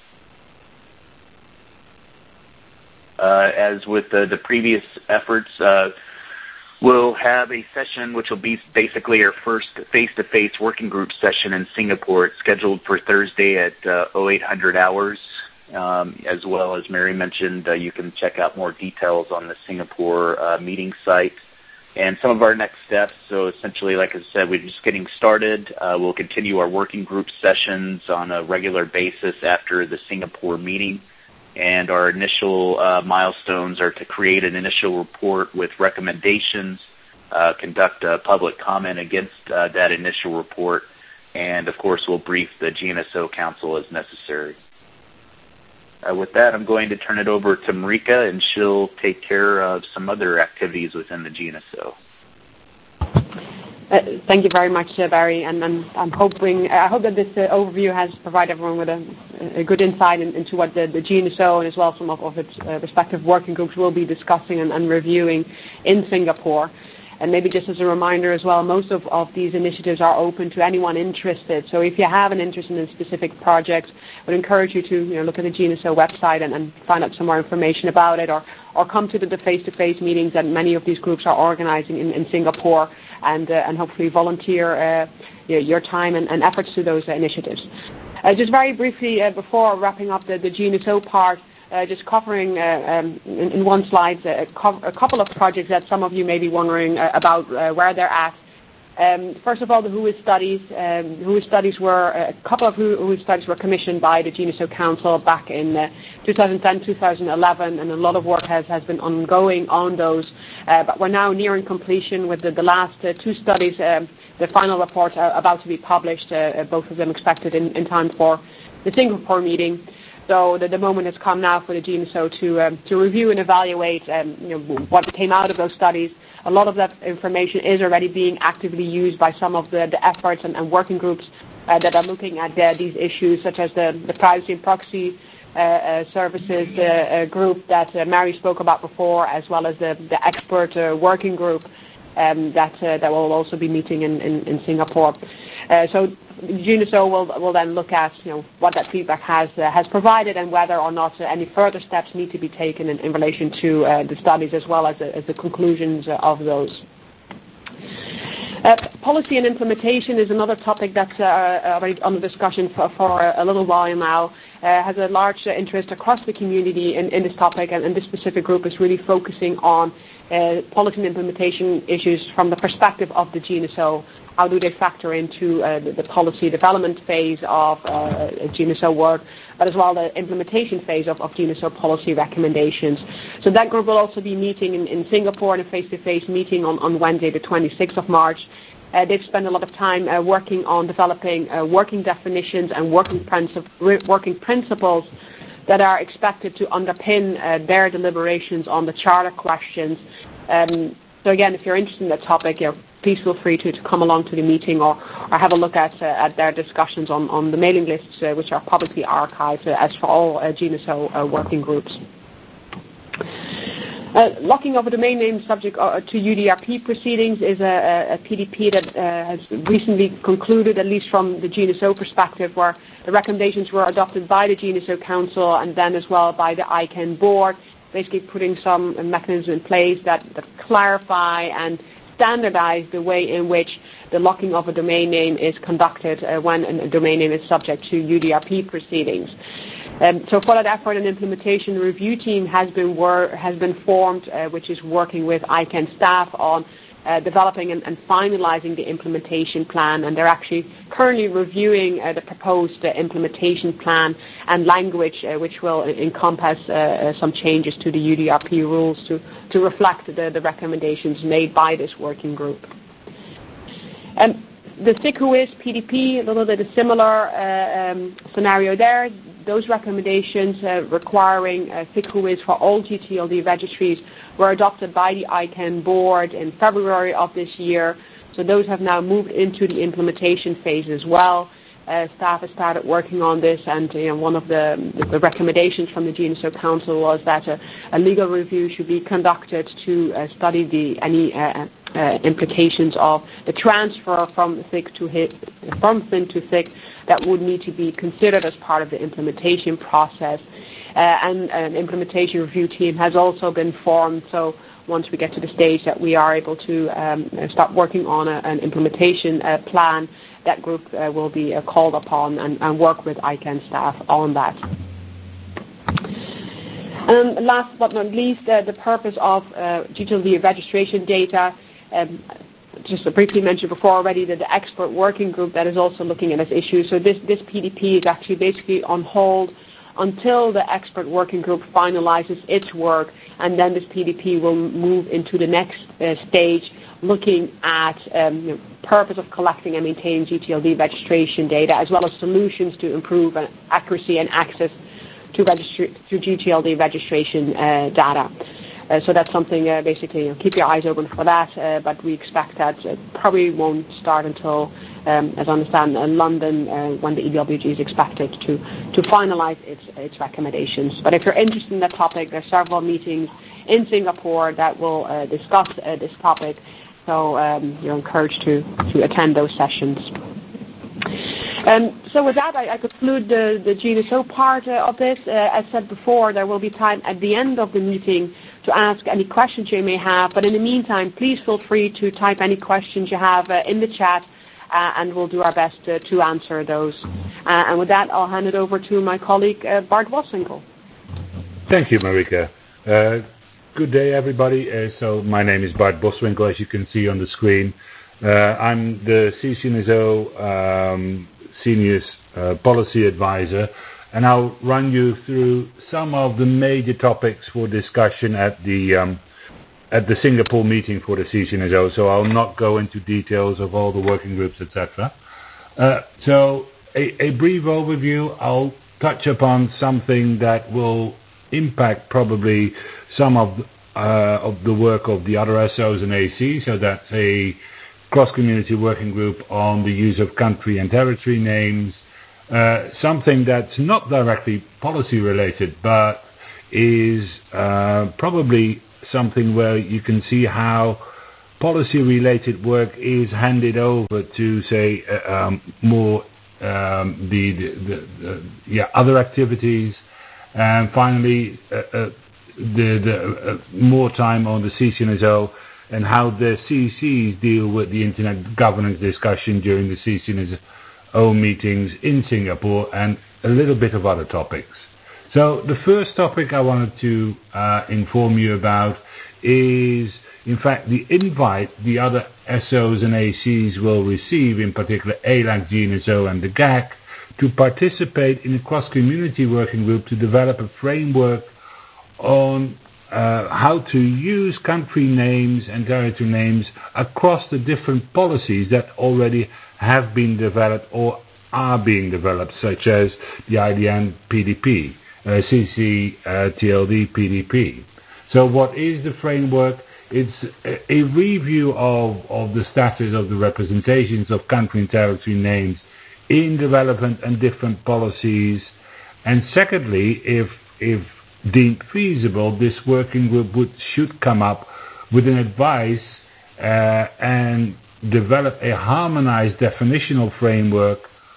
Uh, as with the, the previous efforts, uh, we'll have a session which will be basically our first face-to-face working group session in Singapore. It's scheduled for Thursday at uh, oh eight hundred hours. Um, as well as Mary mentioned, uh, you can check out more details on the Singapore uh, meeting site. And some of our next steps, so essentially, like I said, we're just getting started. Uh, we'll continue our working group sessions on a regular basis after the Singapore meeting. And our initial uh, milestones are to create an initial report with recommendations, uh, conduct a public comment against uh, that initial report, and of course we'll brief the G N S O Council as necessary. Uh, with that, I'm going to turn it over to Marika, and she'll take care of some other activities within the G N S O. Uh, thank you very much, uh, Barry, and, and I'm hoping I hope that this uh, overview has provided everyone with a, a good insight in, into what the, the G N S O and as well some of, of its uh, respective working groups will be discussing and, and reviewing in Singapore. And maybe just as a reminder as well, most of, of these initiatives are open to anyone interested. So if you have an interest in a specific project, I would encourage you to you know, look at the G N S O website and, and find out some more information about it, or, or come to the, the face-to-face meetings that many of these groups are organizing in, in Singapore, and, uh, and hopefully volunteer uh, you know, your time and, and efforts to those uh, initiatives. Uh, just very briefly, uh, before wrapping up the, the G N S O part, Uh, just covering uh, um, in, in one slide uh, co- a couple of projects that some of you may be wondering uh, about uh, where they're at. Um, first of all, the W H O studies. Um, W H O studies were a couple of W H O studies were commissioned by the G N S O Council back in uh, twenty ten, twenty eleven, and a lot of work has, has been ongoing on those. Uh, but we're now nearing completion with the, the last uh, two studies. Um, the final reports are about to be published. Uh, both of them expected in, in time for the Singapore meeting. So the, the moment has come now for the G N S O to um, to review and evaluate um, you know, what came out of those studies. A lot of that information is already being actively used by some of the, the efforts and, and working groups uh, that are looking at the, these issues, such as the, the privacy and proxy uh, uh, services the, uh, group that uh, Mary spoke about before, as well as the, the expert uh, working group um, that uh, that will also be meeting in, in, in Singapore. Uh, so G N S O will will then look at you know what that feedback has uh, has provided, and whether or not uh, any further steps need to be taken in, in relation to uh, the studies, as well as, uh, as the conclusions uh, of those. Uh, policy and implementation is another topic that's uh, already under discussion for, for a little while now. Uh, has a large uh, interest across the community in, in this topic, and, and this specific group is really focusing on uh, policy and implementation issues from the perspective of the G N S O. How do they factor into uh, the, the policy development phase of uh, G N S O work, but as well the implementation phase of, of G N S O policy recommendations. So that group will also be meeting in, in Singapore in a face-to-face meeting on, on Wednesday, the twenty-sixth of March. Uh, they've spent a lot of time uh, working on developing uh, working definitions and working, princip- working principles that are expected to underpin uh, their deliberations on the charter questions. Um, so again, if you're interested in that topic, you know, please feel free to, to come along to the meeting, or, or have a look at, uh, at their discussions on, on the mailing lists, uh, which are publicly archived, uh, as for all uh, G N S O uh, working groups. Uh, locking of a domain name subject uh, to U D R P proceedings is a, a P D P that uh, has recently concluded, at least from the G N S O perspective, where the recommendations were adopted by the G N S O Council and then as well by the I CANN board, basically putting some mechanisms in place that, that clarify and standardize the way in which the locking of a domain name is conducted uh, when a domain name is subject to U D R P proceedings. Um, so for that effort, an implementation review team has been wor- has been formed, uh, which is working with I CANN staff on uh, developing and, and finalizing the implementation plan, and they're actually currently reviewing uh, the proposed uh, implementation plan and language, uh, which will encompass uh, uh, some changes to the U D R P rules to, to reflect the, the recommendations made by this working group. Um, the S I C W I S P D P, a little bit a similar uh, um, scenario there. Those recommendations uh, requiring uh, S I C W I S for all G T L D registries were adopted by the I CANN board in February of this year. So those have now moved into the implementation phase as well. Uh, staff has started working on this, and you know, one of the, the recommendations from the G N S O Council was that a, a legal review should be conducted to uh, study the any uh, uh, implications of the transfer from S I C to H I C, from S I N to S I C, that would need to be considered as part of the implementation process. Uh, and an implementation review team has also been formed. So once we get to the stage that we are able to um, start working on a, an implementation uh, plan, that group uh, will be uh, called upon and, and work with I CANN staff on that. Um, last but not least, uh, the purpose of uh, G T L D registration data. Um, just briefly mentioned before already that the expert working group that is also looking at this issue. So this, this P D P is actually basically on hold until the expert working group finalizes its work, and then this P D P will move into the next uh, stage, looking at um, you know, purpose of collecting and maintaining G T L D registration data, as well as solutions to improve accuracy and access to through, registry, through G T L D registration uh, data. Uh, so that's something, uh, basically, you know, keep your eyes open for that, uh, but we expect that it probably won't start until, um, as I understand, in London, uh, when the E W G is expected to, to finalize its, its recommendations. But if you're interested in that topic, there are several meetings in Singapore that will uh, discuss uh, this topic, so um, you're encouraged to, to attend those sessions. Um, so with that, I, I conclude the, the G N S O part uh, of this. Uh, as said before, there will be time at the end of the meeting to ask any questions you may have. But in the meantime, please feel free to type any questions you have uh, in the chat, uh, and we'll do our best uh, to answer those. Uh, and with that, I'll hand it over to my colleague, uh, Bart Boswinkel. Thank you, Marika. Uh, good day, everybody. Uh, so my name is Bart Boswinkel, as you can see on the screen. Uh, I'm the C C N S O um, Senior uh, Policy Advisor, and I'll run you through some of the major topics for discussion at the um, at the Singapore meeting for the C C N S O. So I'll not go into details of all the working groups, et cetera. Uh, so a, a brief overview. I'll touch upon something that will impact probably some of uh, of the work of the other S Os and A Cs. So that's a cross-community working group on the use of country and territory names. Uh, something that's not directly policy related, but is uh, probably something where you can see how policy related work is handed over to, say, uh, um, more um, the, the, the, the yeah other activities, and finally uh, uh, the, the uh, more time on the C C N S O and how the C Cs deal with the internet governance discussion during the C C N S O meetings in Singapore, and a little bit of other topics. So the first topic I wanted to uh, inform you about is, in fact, the invite the other S Os and A Cs will receive, in particular A LAC, G N S O and the G A C, to participate in a cross-community working group to develop a framework on uh, how to use country names and territory names across the different policies that already have been developed or are being developed, such as the I D N P D P, uh, C C T L D P D P. So what is the framework? It's a, a review of, of the status of the representations of country and territory names in development and different policies. And secondly, if if deemed feasible, this working group would, should come up with an advice uh, and develop a harmonized definitional framework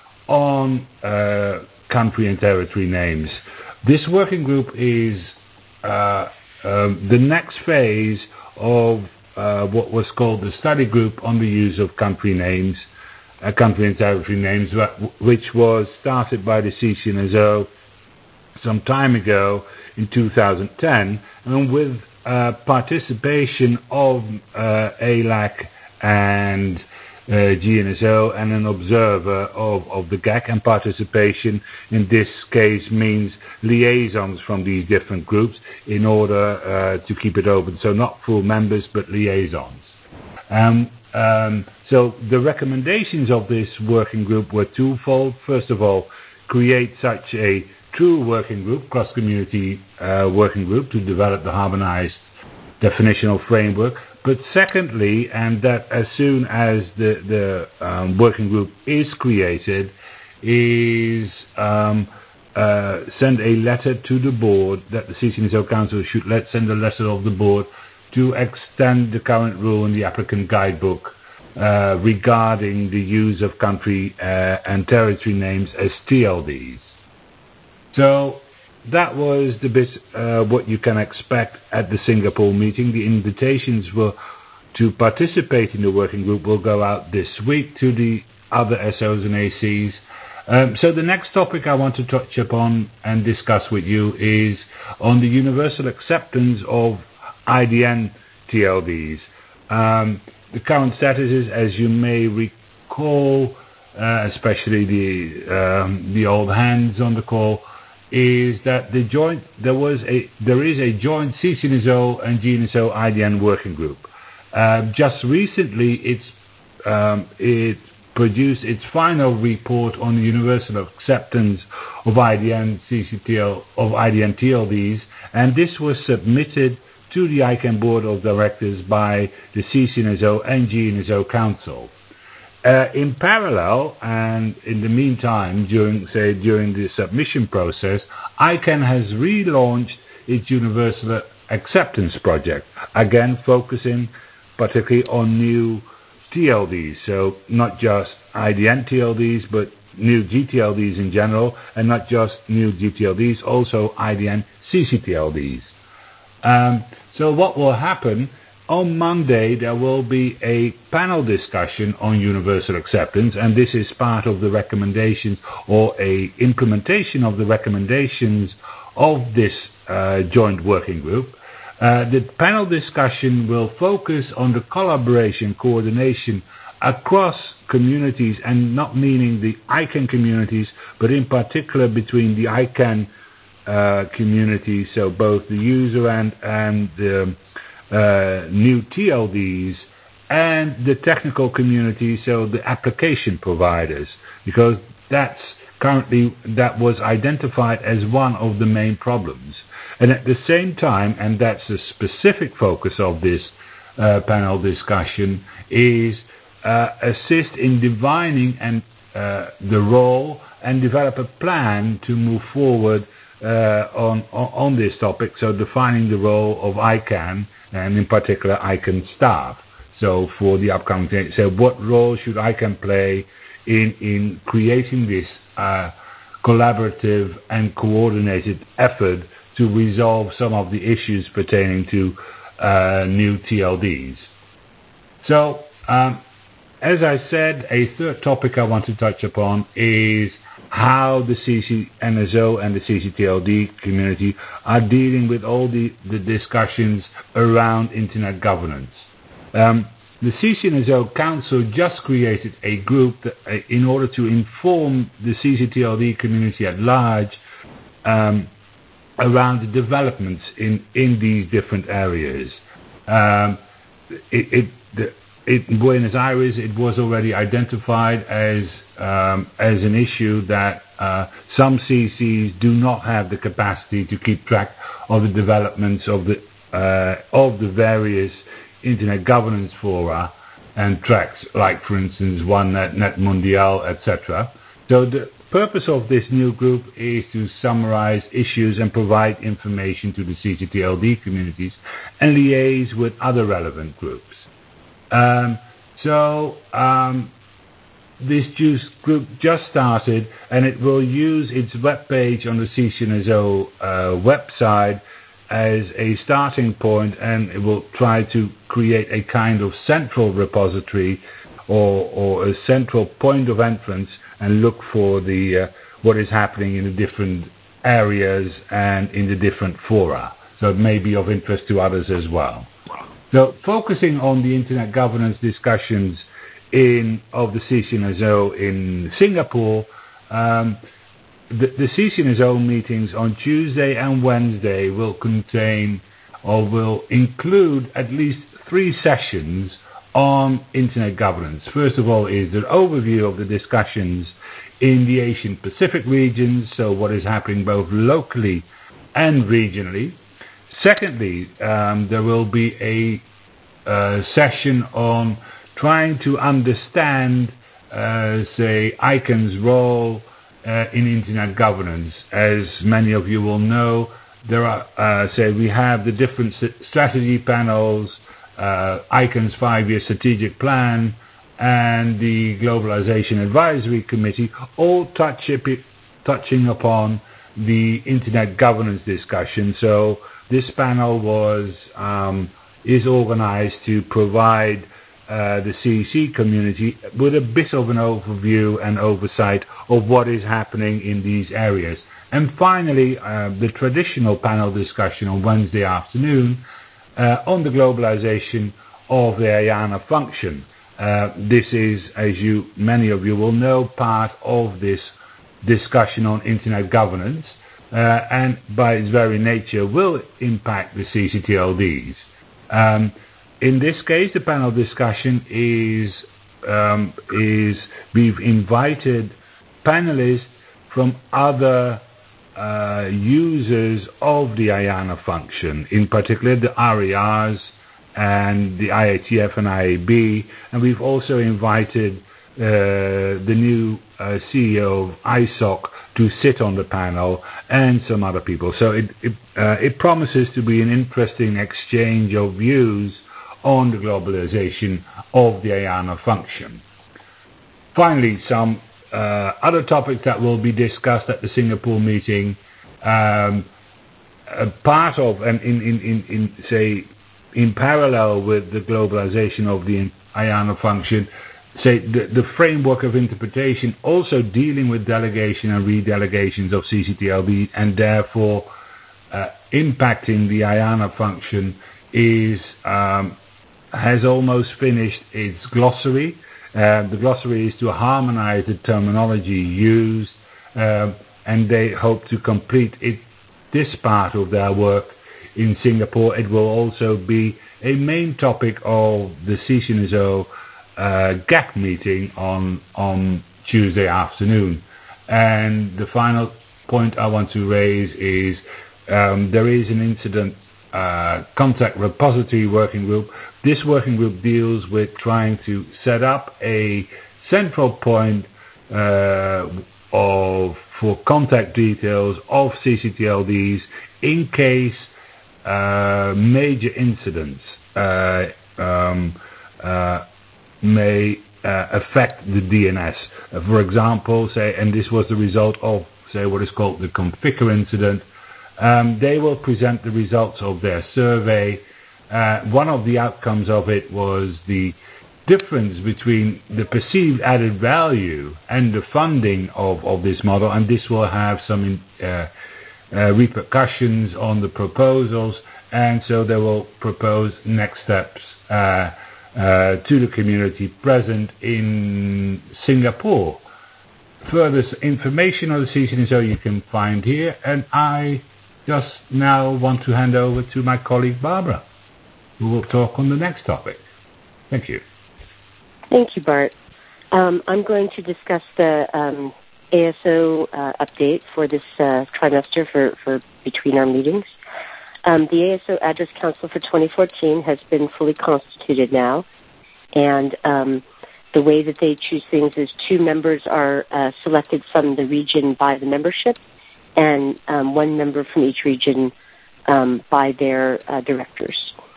on uh, country and territory names. This working group is uh, um, the next phase of uh, what was called the study group on the use of country names, uh, country and territory names, which was started by the C C N S O some time ago in two thousand ten, and with uh, participation of uh, A LAC and uh, G N S O and an observer of, of the G A C, and participation in this case means liaisons from these different groups in order uh, to keep it open. So not full members, but liaisons. Um, um, so the recommendations of this working group were twofold. First of all, create such a true working group, cross-community uh, working group, to develop the harmonized definitional framework. But secondly, and that as soon as the, the um, working group is created, is um, uh, send a letter to the board, that the C C N S O Council should let send a letter of the board to extend the current rule in the applicant guidebook uh, regarding the use of country uh, and territory names as T L Ds. So that was the bit uh, what you can expect at the Singapore meeting. The invitations were to participate in the working group will go out this week to the other S Os and A Cs. Um, so the next topic I want to touch upon and discuss with you is on the universal acceptance of I D N T L Ds. Um, the current status is, as you may recall, uh, especially the um, the old hands on the call, is that the joint there was a there is a joint C C N S O and G N S O I D N working group. Uh, just recently, it's um, it produce its final report on the universal acceptance of I D N C C T L of I D N T L Ds, and this was submitted to the I CANN Board of Directors by the C C N S O and G N S O Council. Uh, in parallel, and in the meantime, during say during the submission process, I CANN has relaunched its universal acceptance project, again focusing particularly on new T L Ds, so not just I D N T L Ds, but new G T L Ds in general, and not just new G T L Ds, also I D N C C T L Ds. Um, so what will happen, on Monday there will be a panel discussion on universal acceptance, and this is part of the recommendations or a implementation of the recommendations of this uh, joint working group. Uh, the panel discussion will focus on the collaboration, coordination across communities, and not meaning the I CANN communities, but in particular between the I CANN uh, community, so both the user and, and the uh, new T L Ds, and the technical community, so the application providers, because that's currently, that was identified as one of the main problems. And at the same time, and that's the specific focus of this uh, panel discussion, is uh, assist in defining and uh, the role and develop a plan to move forward uh, on, on on this topic. So defining the role of I CANN, and in particular I CANN staff. So for the upcoming day, so what role should I CANN play in in creating this uh, collaborative and coordinated effort to resolve some of the issues pertaining to uh, new T L Ds. So, um, as I said, a third topic I want to touch upon is how the C C N S O and the C C T L D community are dealing with all the, the discussions around Internet governance. Um, the C C N S O Council just created a group that, uh, in order to inform the C C T L D community at large um, around the developments in, in these different areas. Um, it, it, the, it, in Buenos Aires, it was already identified as um, as an issue that uh, some C Cs do not have the capacity to keep track of the developments of the uh, of the various Internet governance fora and tracks, like for instance OneNet, NetMundial, et cetera. So the purpose of this new group is to summarize issues and provide information to the C C T L D communities and liaise with other relevant groups. Um, so um, this juice group just started, and it will use its webpage on the C C N S O uh, website as a starting point, and it will try to create a kind of central repository or, or a central point of entrance and look for the uh, what is happening in the different areas and in the different fora. So it may be of interest to others as well. So focusing on the Internet governance discussions in of the C C N S O in Singapore, um, the, the C C N S O meetings on Tuesday and Wednesday will contain or will include at least three sessions on Internet governance. First of all is an overview of the discussions in the Asian Pacific regions, so what is happening both locally and regionally. Secondly, um, there will be a uh, session on trying to understand, uh, say, I CANN's role uh, in Internet governance. As many of you will know, there are, uh, say, we have the different strategy panels, uh, I CANN's five-year strategic plan, and the Globalization Advisory Committee, all touch, touching upon the Internet governance discussion. So this panel was um, is organized to provide uh, the C C community with a bit of an overview and oversight of what is happening in these areas. And finally, uh, the traditional panel discussion on Wednesday afternoon uh, on the globalization of the IANA function. Uh, this is, as you many of you will know, part of this discussion on Internet governance, uh, and by its very nature will impact the C C T L Ds. Um, in this case, the panel discussion is um, is we've invited panelists from other uh, users of the I A N A function, in particular the R E Rs and the I A T F and I A B, and we've also invited uh, the new uh, C E O of I S O C to sit on the panel, and some other people. So it it, uh, it promises to be an interesting exchange of views on the globalization of the I A N A function. Finally, some uh, other topics that will be discussed at the Singapore meeting. Um, a part of, and in, in, in, in say, in parallel with the globalization of the I A N A function, say the, the framework of interpretation also dealing with delegation and redelegations of C C T L D, and therefore uh, impacting the I A N A function, is um, has almost finished its glossary. Uh, the glossary is to harmonize the terminology used, uh, and they hope to complete it, this part of their work in Singapore. It will also be a main topic of the C C N S O uh, G A C meeting on on Tuesday afternoon. And the final point I want to raise is um, there is an incident uh, contact repository working group. This working group deals with trying to set up a central point uh, of for contact details of C C T L Ds in case uh, major incidents uh, um, uh, may uh, affect the D N S. Uh, for example, say, and this was the result of, say, what is called the Conficker incident. Um, they will present the results of their survey. Uh, one of the outcomes of it was the difference between the perceived added value and the funding of, of this model, and this will have some uh, uh, repercussions on the proposals, and so they will propose next steps uh, uh, to the community present in Singapore. Further information on the C C N S O you can find here, and I just now want to hand over to my colleague Barbara, who will talk on the next topic. Thank you. Thank you, Bart. Um, I'm going to discuss the um, A S O uh, update for this uh, trimester for, for between our meetings. Um, the A S O Address Council for twenty fourteen has been fully constituted now, and um, the way that they choose things is two members are uh, selected from the region by the membership, and um, one member from each region um, by their uh, directors.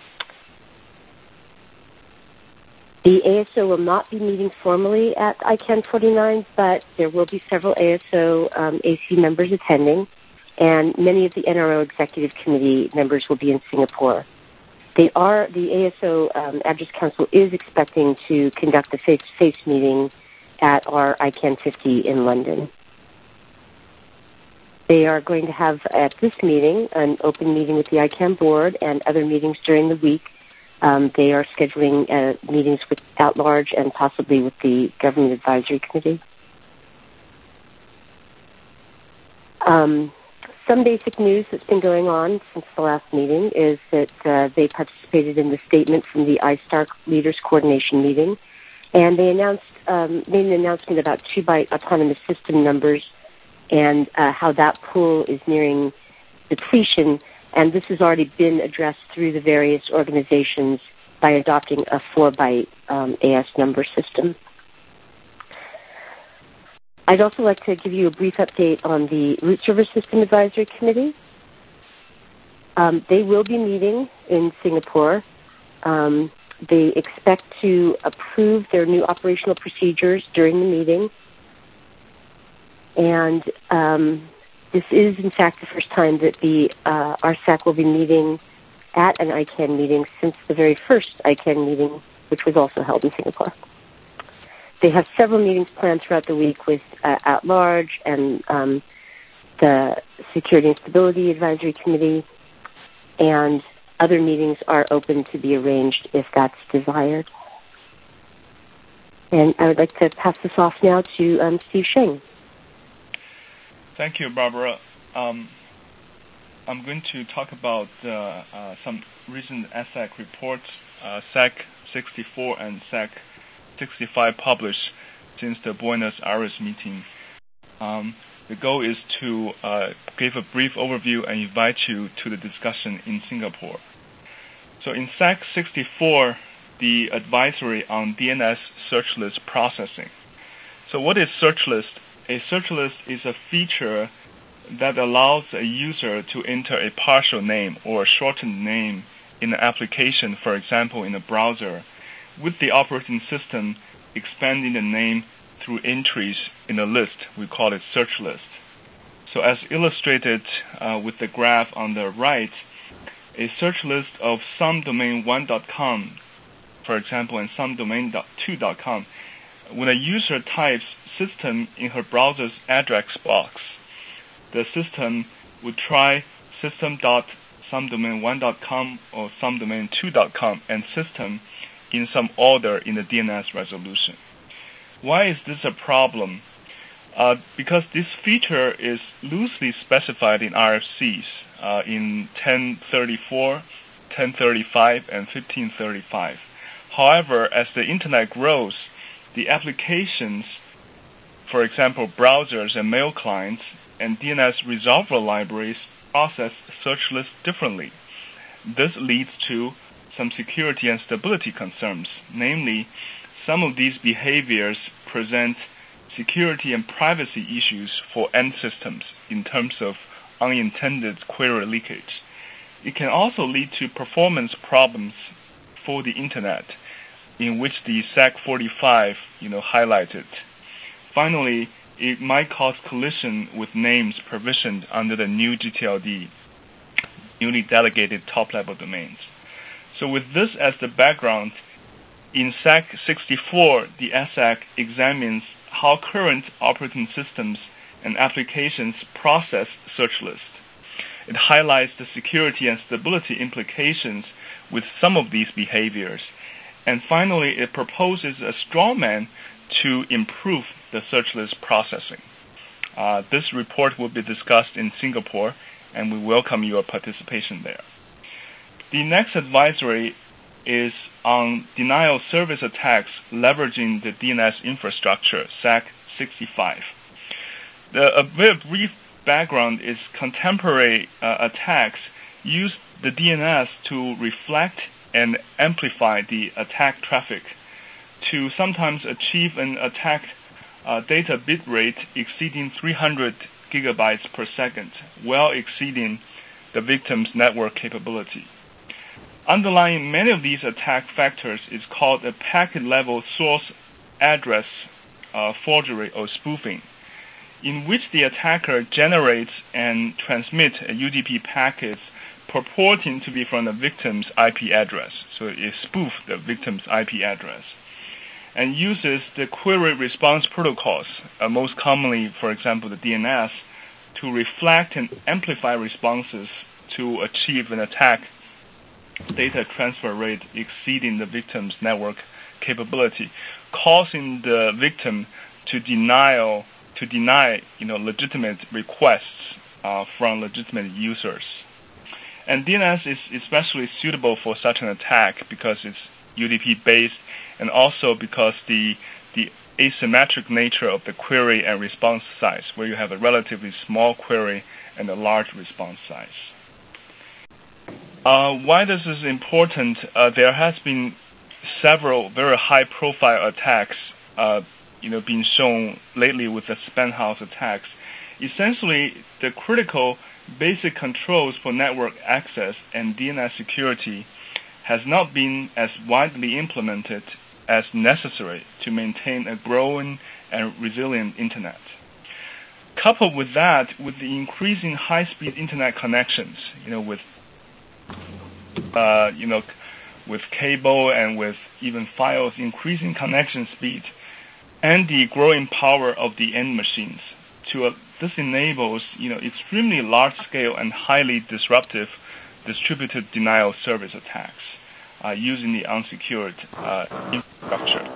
The A S O will not be meeting formally at I CANN forty-nine, but there will be several A S O um, A C members attending, and many of the N R O Executive Committee members will be in Singapore. They are, the A S O um, Address Council is expecting to conduct a face-to-face meeting at our I CANN fifty in London. They are going to have at this meeting an open meeting with the I CANN board and other meetings during the week. Um, they are scheduling uh, meetings with at large and possibly with the Government Advisory Committee. Um, some basic news that's been going on since the last meeting is that uh, they participated in the statement from the I STAR Leaders Coordination meeting, and they announced um, made an announcement about two byte autonomous system numbers and uh, how that pool is nearing depletion. And this has already been addressed through the various organizations by adopting a four byte um, A S number system. I'd also like to give you a brief update on the Root Server System Advisory Committee. Um, they will be meeting in Singapore. Um, they expect to approve their new operational procedures during the meeting. And um, this is, in fact, the first time that the uh, R S A C will be meeting at an I CANN meeting since the very first I CANN meeting, which was also held in Singapore. They have several meetings planned throughout the week with uh, at-large and um, the Security and Stability Advisory Committee, and other meetings are open to be arranged if that's desired. And I would like to pass this off now to um, Steve Sheng. Thank you, Barbara. Um, I'm going to talk about uh, uh, some recent S A C reports, uh, S A C sixty-four and S A C sixty-five published since the Buenos Aires meeting. Um, the goal is to uh, give a brief overview and invite you to the discussion in Singapore. So in S A C sixty-four, the advisory on D N S search list processing. So what is search list? A search list is a feature that allows a user to enter a partial name or a shortened name in an application, for example, in a browser, with the operating system expanding the name through entries in a list. We call it search list. So as illustrated uh, with the graph on the right, a search list of some domain one dot com, for example, and some domain two dot com, when a user types system in her browser's address box, the system would try system dot some domain one dot com or some domain two dot com and system in some order in the D N S resolution. Why is this a problem? Uh, because this feature is loosely specified in R F Cs uh, in ten thirty-four, ten thirty-five, and fifteen thirty-five. However, as the internet grows, the applications, for example, browsers and mail clients, and D N S resolver libraries process search lists differently. This leads to some security and stability concerns. Namely, some of these behaviors present security and privacy issues for end systems in terms of unintended query leakage. It can also lead to performance problems for the internet, in which the S A C forty-five you know, highlighted. Finally, it might cause collision with names provisioned under the new G T L D, newly delegated top-level domains. So with this as the background, in S A C sixty-four, the S A C examines how current operating systems and applications process search lists. It highlights the security and stability implications with some of these behaviors. And finally, it proposes a strawman to improve the search list processing. Uh, this report will be discussed in Singapore, and we welcome your participation there. The next advisory is on denial service attacks leveraging the D N S infrastructure, S A C sixty-five. The, a very brief background is contemporary uh, attacks use the D N S to reflect and amplify the attack traffic to sometimes achieve an attack uh, data bit rate exceeding three hundred gigabytes per second, well exceeding the victim's network capability. Underlying many of these attack factors is called a packet-level source address uh, forgery or spoofing, in which the attacker generates and transmits a U D P packets purporting to be from the victim's I P address. So it spoofs the victim's I P address and uses the query response protocols, uh, most commonly, for example, the D N S, to reflect and amplify responses to achieve an attack data transfer rate exceeding the victim's network capability, causing the victim to deny to deny you know legitimate requests uh, from legitimate users. And D N S is especially suitable for such an attack because it's U D P based, and also because the the asymmetric nature of the query and response size, where you have a relatively small query and a large response size. Uh, why this is important, uh, there has been several very high-profile attacks uh, you know, being shown lately with the Spenhouse attacks. Essentially, the critical basic controls for network access and D N S security has not been as widely implemented as necessary to maintain a growing and resilient Internet. Coupled with that, with the increasing high-speed Internet connections, you know, with uh, you know, with cable and with even files increasing connection speed, and the growing power of the end machines, to uh, this enables you know extremely large-scale and highly disruptive distributed denial service attacks uh, using the unsecured uh, infrastructure.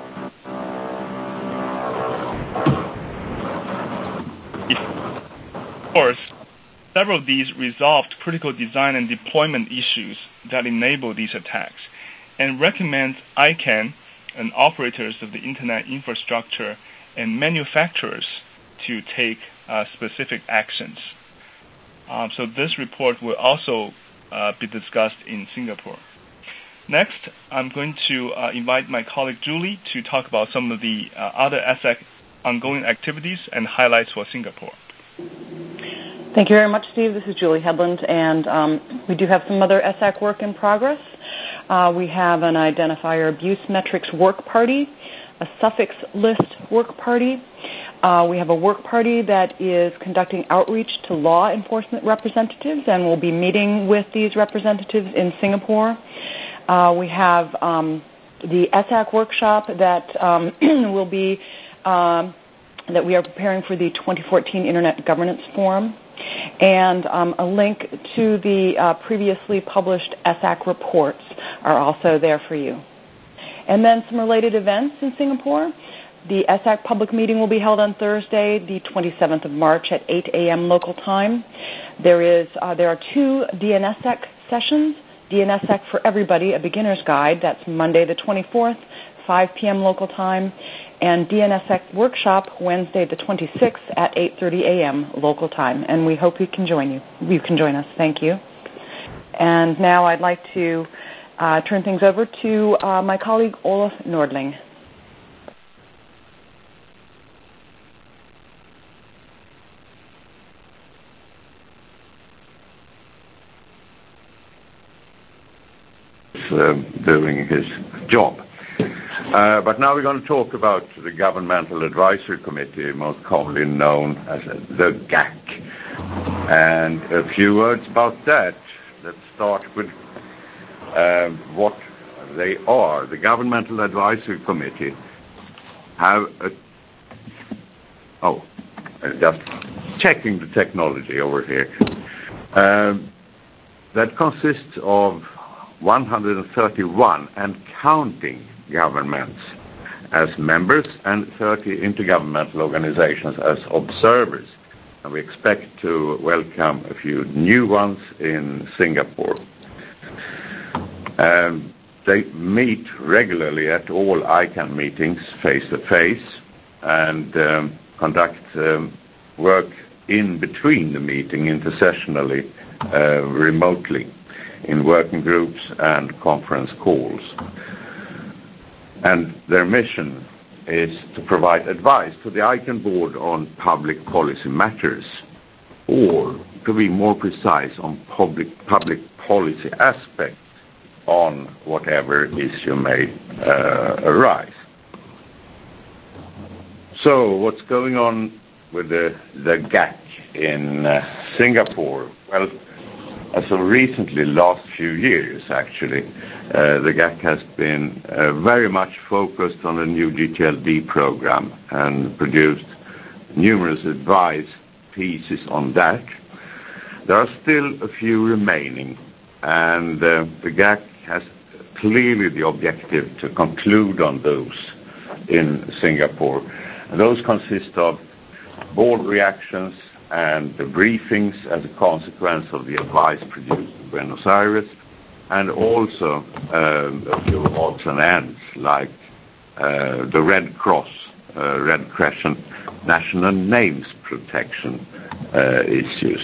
Of course, several of these resolved critical design and deployment issues that enable these attacks, and recommend I CANN and operators of the internet infrastructure and manufacturers to take uh, specific actions. Um, so this report will also uh, be discussed in Singapore. Next, I'm going to uh, invite my colleague Julie to talk about some of the uh, other E S A C ongoing activities and highlights for Singapore. Thank you very much, Steve. This is Julie Headland, and um, we do have some other E S A C work in progress. Uh, we have an identifier abuse metrics work party, a suffix list work party. Uh, we have a work party that is conducting outreach to law enforcement representatives, and we'll be meeting with these representatives in Singapore. Uh, we have um, the E S A C workshop that um, will be um, that we are preparing for the twenty fourteen Internet Governance Forum, and um, a link to the uh, previously published E S A C reports are also there for you. And then some related events in Singapore. The E S A C public meeting will be held on Thursday, the twenty-seventh of March at eight a.m. local time. There is uh, there are two D N S S E C sessions. D N S S E C for Everybody, a beginner's guide. That's Monday the twenty-fourth, five p.m. local time, and D N S S E C workshop Wednesday the twenty-sixth at eight thirty a.m. local time. And we hope you can join you. You can join us. Thank you. And now I'd like to uh, turn things over to uh, my colleague Olaf Nordling. Uh, doing his job. Uh, but now we're going to talk about the Governmental Advisory Committee, most commonly known as the G A C. And a few words about that. Let's start with uh, what they are. The Governmental Advisory Committee have a... Oh, just checking the technology over here. Um, that consists of one hundred thirty-one and counting governments as members and thirty intergovernmental organizations as observers. And we expect to welcome a few new ones in Singapore. Um, they meet regularly at all I CANN meetings face-to-face and um, conduct um, work in between the meeting intersessionally, uh, remotely, in working groups and conference calls. And their mission is to provide advice to the I CANN board on public policy matters, or to be more precise, on public public policy aspects on whatever issue may uh, arise. So what's going on with the, the G A C in uh, Singapore? Well, as of recently, last few years, actually, uh, the G A C has been uh, very much focused on the new G T L D program and produced numerous advice pieces on that. There are still a few remaining, and uh, the G A C has clearly the objective to conclude on those in Singapore. And those consist of board reactions and the briefings as a consequence of the advice produced in Buenos Aires, and also um, a few odds and ends like uh, the Red Cross, uh, Red Crescent national names protection uh, issues.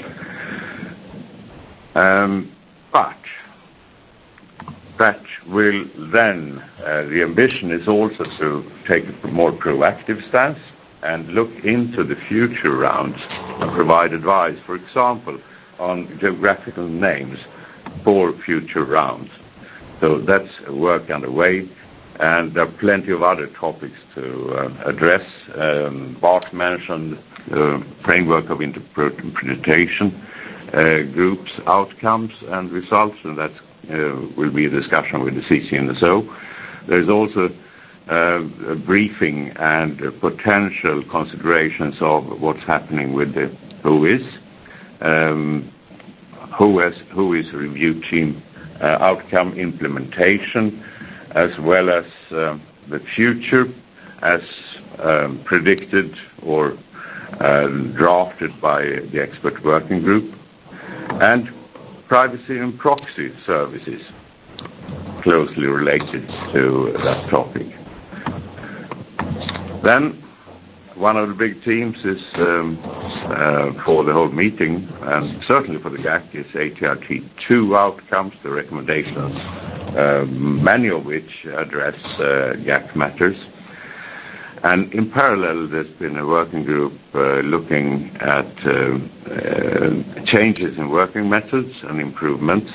Um, but that will then, uh, the ambition is also to take a more proactive stance and look into the future rounds and provide advice, for example, on geographical names for future rounds. So that's work underway, and there are plenty of other topics to uh, address. Um, Bart mentioned the framework of interpretation, uh, groups, outcomes and results, and that uh, will be a discussion with the C C N S O. There's also Uh, a briefing and uh, potential considerations of what's happening with the who is, um, who has, who is review team uh, outcome implementation, as well as uh, the future as um, predicted or uh, drafted by the expert working group, and privacy and proxy services. closely related to that topic. Then, one of the big themes is um, uh, for the whole meeting, and certainly for the G A C, is A T R T two outcomes, the recommendations, uh, many of which address uh, G A C matters. And in parallel, there's been a working group uh, looking at uh, uh, changes in working methods and improvements,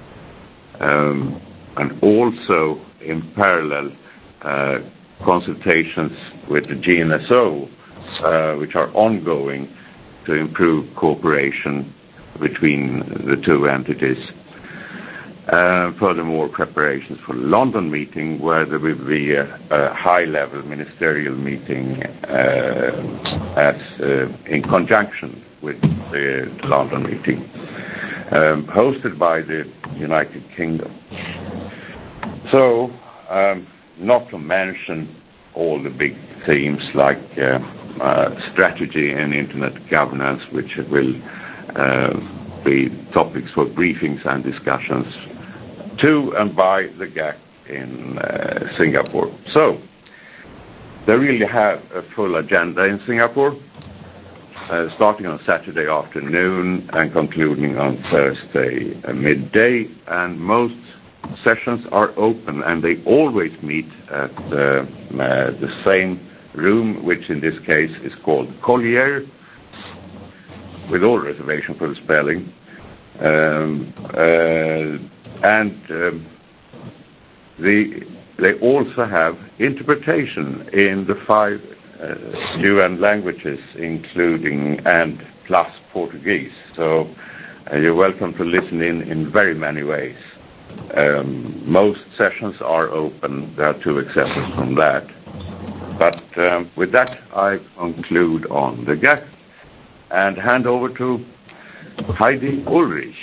um, and also in parallel uh, consultations with the G N S O, uh, which are ongoing to improve cooperation between the two entities. Uh, furthermore, preparations for the London meeting, where there will be a, a high-level ministerial meeting uh, as uh, in conjunction with the London meeting, um, hosted by the United Kingdom. So, um, not to mention all the big themes like uh, uh, strategy and internet governance, which will uh, be topics for briefings and discussions to and by the G A C in uh, Singapore. So, they really have a full agenda in Singapore, uh, starting on Saturday afternoon and concluding on Thursday uh, midday, and most sessions are open, and they always meet at uh, uh, the same room, which in this case is called Collier, with all reservation for the spelling. Um, uh, and um, the, they also have interpretation in the five uh, U N languages, including and plus Portuguese. So uh, you're welcome to listen in in very many ways. Um, most sessions are open. There are two exceptions from that. But um, with that, I conclude on the G A C and hand over to Heidi Ulrich.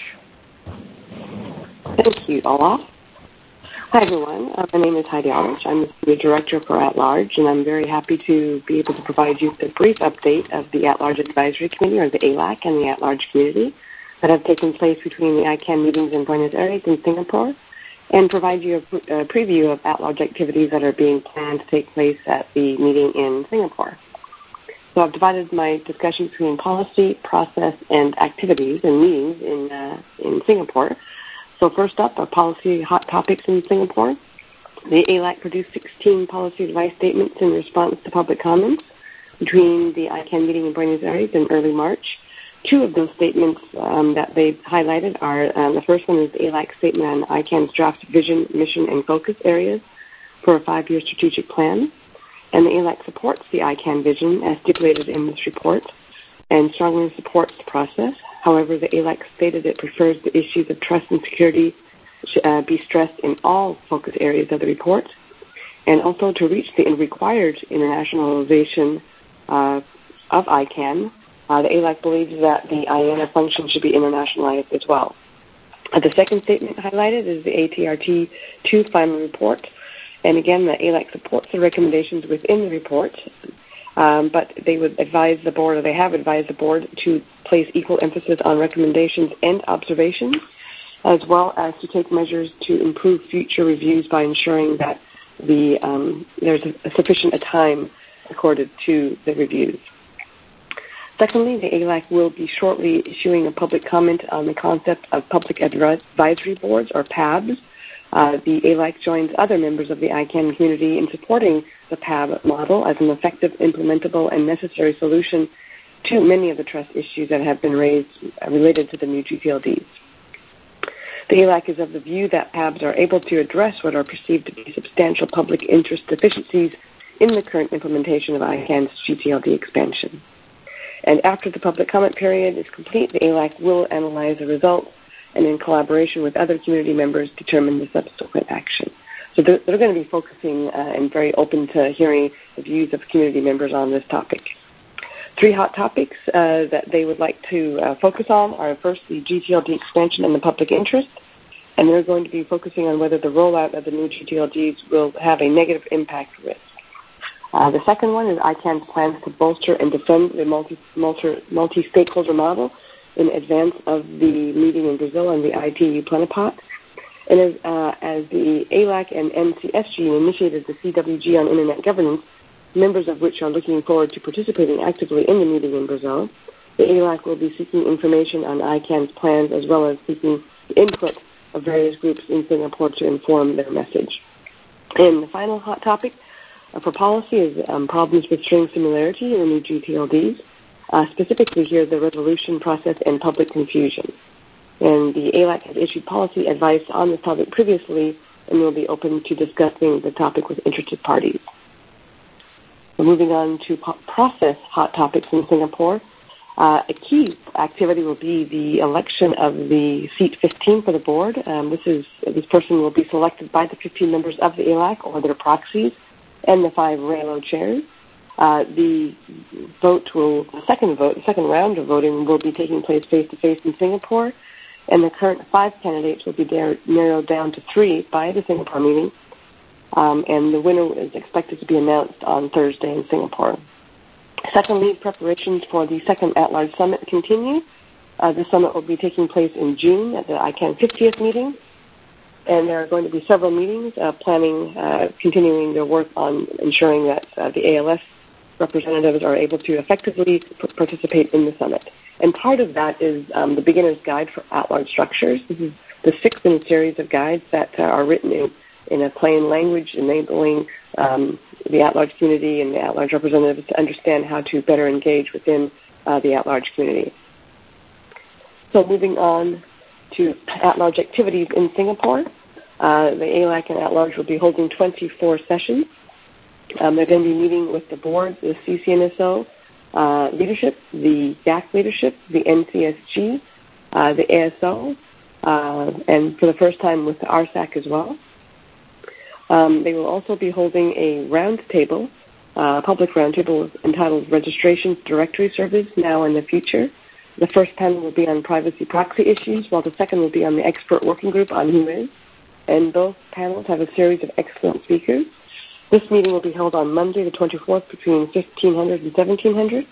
Thank you, Olaf. Hi, everyone. Uh, my name is Heidi Ulrich. I'm the Director for At-Large, and I'm very happy to be able to provide you with a brief update of the At-Large Advisory Committee, or the A L A C, and the At-Large community that have taken place between the I CANN meetings in Buenos Aires and Singapore, and provide you a, a preview of At-Large activities that are being planned to take place at the meeting in Singapore. So I've divided my discussion between policy, process, and activities and meetings in, uh, in Singapore. So first up are policy hot topics in Singapore. The A L A C produced sixteen policy advice statements in response to public comments between the I CANN meeting in Buenos Aires in early March. Two of those statements um, that they've highlighted are, um, the first one is the A L A C statement on I CANN's draft vision, mission, and focus areas for a five-year strategic plan. And the A L A C supports the I CANN vision as stipulated in this report and strongly supports the process. However, the A L A C stated it prefers the issues of trust and security should, uh, be stressed in all focus areas of the report, and also to reach the required internationalization uh, of I CANN, uh, the A L A C believes that the I A N A function should be internationalized as well. Uh, the second statement highlighted is the A T R T two final report, and again, the A L A C supports the recommendations within the report. Um, but they would advise the board, or they have advised the board, to place equal emphasis on recommendations and observations, as well as to take measures to improve future reviews by ensuring that the um, there's a, a sufficient a time accorded to the reviews. Secondly, the A L A C will be shortly issuing a public comment on the concept of public advisory boards, or P A Bs. Uh, the A L A C joins other members of the I CANN community in supporting the P A B model as an effective, implementable, and necessary solution to many of the trust issues that have been raised related to the new G T L Ds. The A L A C is of the view that P A Bs are able to address what are perceived to be substantial public interest deficiencies in the current implementation of I CANN's G T L D expansion. And after the public comment period is complete, the A L A C will analyze the results and in collaboration with other community members, determine the subsequent action. So they're, they're going to be focusing uh, and very open to hearing the views of community members on this topic. Three hot topics uh, that they would like to uh, focus on are first the G T L D expansion and the public interest, and they're going to be focusing on whether the rollout of the new G T L Ds will have a negative impact risk. Uh, the second one is I CANN's plans to bolster and defend the multi, multi, multi-stakeholder model in advance of the meeting in Brazil and the I T U Plenipot. And as, uh, as the A L A C and N C S G initiated the C W G on Internet governance, members of which are looking forward to participating actively in the meeting in Brazil, the A L A C will be seeking information on I CANN's plans as well as seeking the input of various groups in Singapore to inform their message. And the final hot topic uh, for policy is um, problems with string similarity in the new G T L Ds, uh, specifically here the resolution process and public confusion. And the A L A C has issued policy advice on this topic previously and will be open to discussing the topic with interested parties. So moving on to po- process hot topics in Singapore, uh, a key activity will be the election of the seat fifteen for the board. Um, this is this person will be selected by the fifteen members of the A L A C or their proxies and the five R A L O chairs. Uh, the vote will, the second vote, the second round of voting will be taking place face-to-face in Singapore, and the current five candidates will be there, narrowed down to three by the Singapore meeting, um, and the winner is expected to be announced on Thursday in Singapore. Secondly, preparations for the second at-large summit continue. Uh, the summit will be taking place in June at the I CANN fiftieth meeting, and there are going to be several meetings uh, planning, uh, continuing their work on ensuring that uh, the A L S representatives are able to effectively p- participate in the summit. And part of that is um, the Beginner's Guide for At-Large Structures. This is the sixth in a series of guides that uh, are written in, in a plain language, enabling um, the at-large community and the at-large representatives to understand how to better engage within uh, the at-large community. So moving on to at-large activities in Singapore, uh, the A L A C and at-large will be holding twenty-four sessions. Um, they're going to be meeting with the board, the C C N S O uh, leadership, the G A C leadership, the N C S G, uh, the A S O, uh, and for the first time with the R S A C as well. Um, they will also be holding a roundtable, uh, public roundtable entitled Registrations Directory Service Now and the Future. The first panel will be on privacy proxy issues, while the second will be on the expert working group on Whois. And both panels have a series of excellent speakers. This meeting will be held on Monday, the twenty-fourth, between fifteen hundred and seventeen hundred.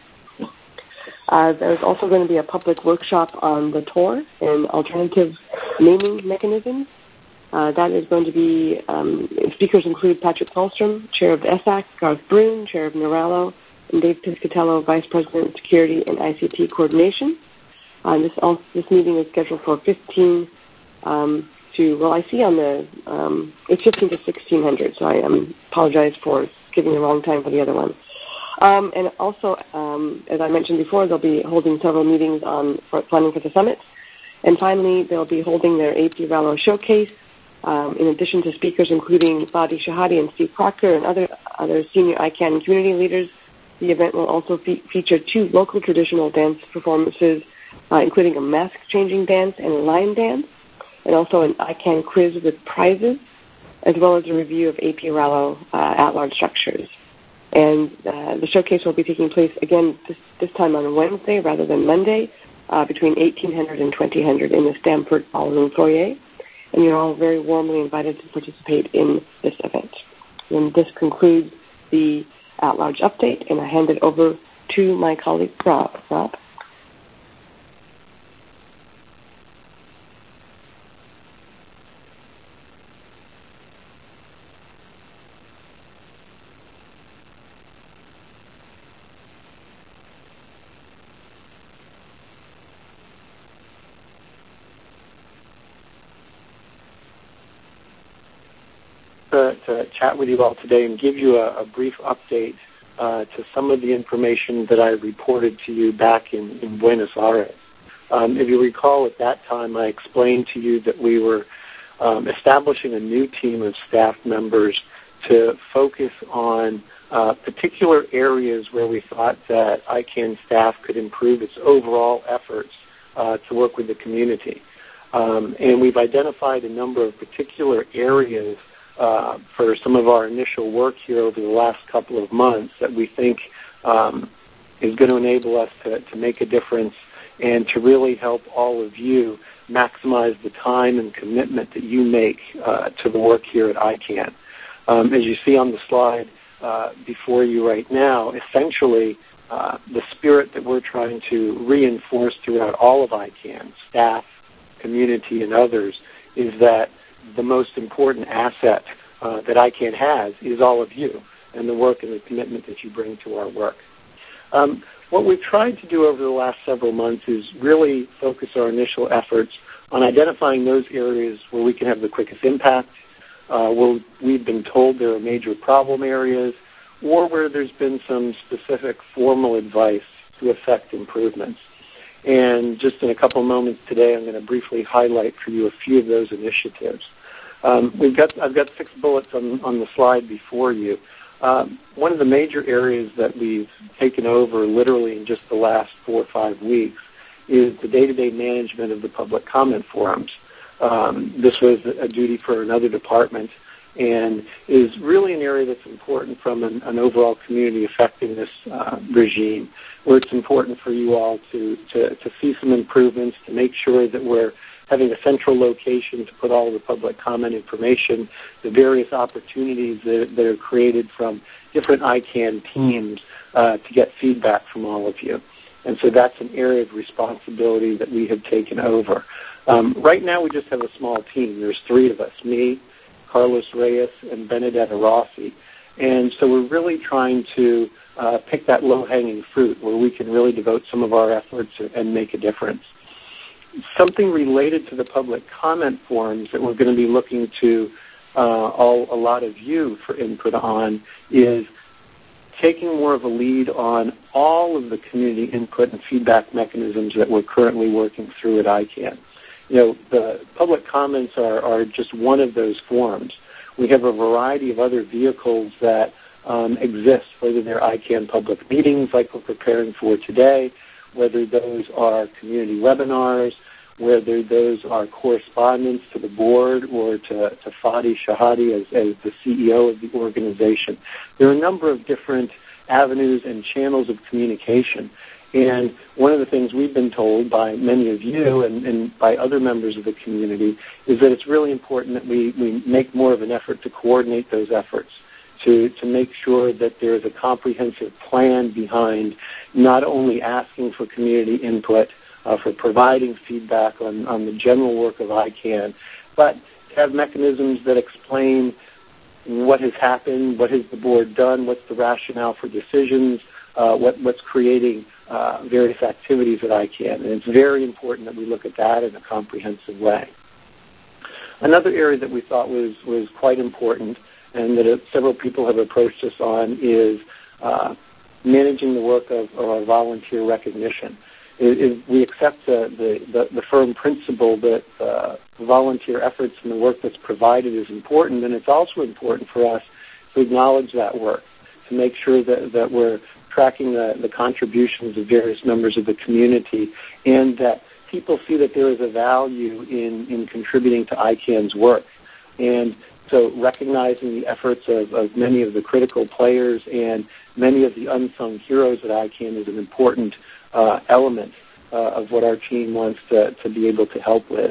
Uh, there's also going to be a public workshop on the Tor and alternative naming mechanisms. Uh, that is going to be, um, speakers include Patrick Paulstrom, Chair of the S A C, Garth Brune, Chair of Neurallo, and Dave Piscatello, Vice President of Security and I C T Coordination. Uh, this, also, this meeting is scheduled for fifteen um, to, well, I see on the, um, it's fifteen to sixteen hundred, so I um, apologize for giving the wrong time for the other one. Um, and also, um, as I mentioned before, they'll be holding several meetings on for planning for the summit. And finally, they'll be holding their A P R A L O showcase. Um, in addition to speakers including Fadi Shahadi and Steve Crocker and other other senior I CANN community leaders, the event will also fe- feature two local traditional dance performances, uh, including a mask-changing dance and a line dance, and also an I CANN quiz with prizes, as well as a review of A P R A L O uh, at-large structures. And uh, the showcase will be taking place, again, this, this time on Wednesday rather than Monday, uh, between eighteen hundred and twenty hundred in the Stamford Ballroom foyer. And you're all very warmly invited to participate in this event. And this concludes the at-large update, and I hand it over to my colleague, Rob. Rob? To, to chat with you all today and give you a, a brief update uh, to some of the information that I reported to you back in, in Buenos Aires. Um, if you recall, at that time I explained to you that we were um, establishing a new team of staff members to focus on uh, particular areas where we thought that I CANN staff could improve its overall efforts uh, to work with the community. Um, and we've identified a number of particular areas Uh, for some of our initial work here over the last couple of months that we think um, is going to enable us to, to make a difference and to really help all of you maximize the time and commitment that you make uh, to the work here at I CANN. Um, as you see on the slide uh, before you right now, essentially uh, the spirit that we're trying to reinforce throughout all of I CANN, staff, community, and others, is that the most important asset uh, that I C A N has is all of you and the work and the commitment that you bring to our work. Um, what we've tried to do over the last several months is really focus our initial efforts on identifying those areas where we can have the quickest impact, uh, where we've been told there are major problem areas, or where there's been some specific formal advice to affect improvements. And just in a couple moments today, I'm going to briefly highlight for you a few of those initiatives. Um, we've got, I've got six bullets on, on the slide before you. Um, one of the major areas that we've taken over literally in just the last four or five weeks is the day-to-day management of the public comment forums. Um, this was a duty for another department and is really an area that's important from an, an overall community effectiveness uh, regime, where it's important for you all to, to, to see some improvements, to make sure that we're having a central location to put all of the public comment information, the various opportunities that, that are created from different I C A N teams uh, to get feedback from all of you. And so that's an area of responsibility that we have taken over. Um, right now we just have a small team. There's three of us, me, Carlos Reyes, and Benedetta Rossi. And so we're really trying to uh, pick that low-hanging fruit where we can really devote some of our efforts and make a difference. Something related to the public comment forums that we're going to be looking to uh, all, a lot of you for input on is taking more of a lead on all of the community input and feedback mechanisms that we're currently working through at I C A N. You know, the public comments are, are just one of those forums. We have a variety of other vehicles that um, exist, whether they're I C A N public meetings like we're preparing for today, whether those are community webinars, whether those are correspondence to the board or to, to Fadi Shahadi as, as the C E O of the organization. There are a number of different avenues and channels of communication. And one of the things we've been told by many of you and, and by other members of the community is that it's really important that we, we make more of an effort to coordinate those efforts, to, to make sure that there is a comprehensive plan behind not only asking for community input, uh, for providing feedback on, on the general work of I C A N, but to have mechanisms that explain what has happened, what has the board done, what's the rationale for decisions, uh, what, what's creating uh, various activities at I C A N. And it's very important that we look at that in a comprehensive way. Another area that we thought was, was quite important and that uh, several people have approached us on is uh, managing the work of, of our volunteer recognition. It, it, we accept the, the, the, the firm principle that uh, volunteer efforts and the work that's provided is important, and it's also important for us to acknowledge that work, to make sure that, that we're tracking the, the contributions of various members of the community and that people see that there is a value in, in contributing to I C A N's work. And so recognizing the efforts of, of many of the critical players and many of the unsung heroes at I C A N is an important uh, element uh, of what our team wants to, to be able to help with.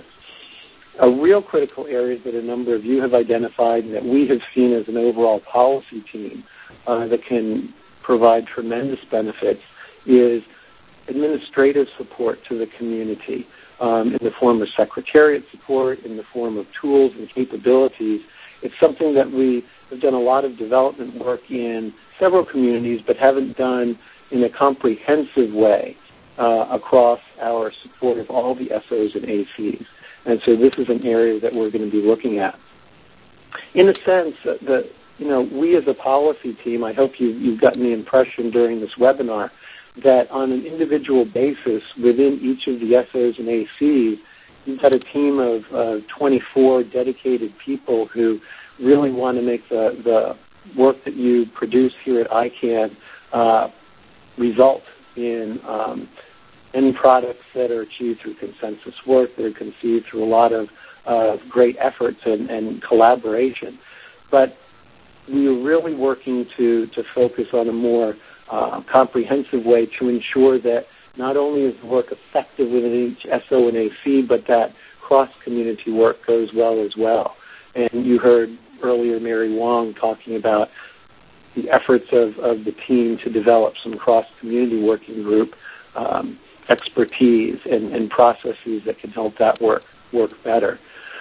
A real critical area that a number of you have identified and that we have seen as an overall policy team uh, that can provide tremendous benefits is administrative support to the community um, in the form of secretariat support, in the form of tools and capabilities. It's something that we have done a lot of development work in several communities but haven't done in a comprehensive way uh, across our support of all the S Os and A Cs. And so this is an area that we're going to be looking at. In a sense, uh, the, you know, we as a policy team, I hope you, you've gotten the impression during this webinar that on an individual basis within each of the S Os and A Cs, you've got a team of uh, twenty-four dedicated people who really want to make the, the work that you produce here at I C A N uh, result in um, end products that are achieved through consensus work, that are conceived through a lot of uh, great efforts and, and collaboration. But we are really working to, to focus on a more uh, comprehensive way to ensure that not only is the work effective within each S O and A C, but that cross-community work goes well as well. And you heard earlier Mary Wong talking about the efforts of, of the team to develop some cross-community working group um, expertise and, and processes that can help that work work better.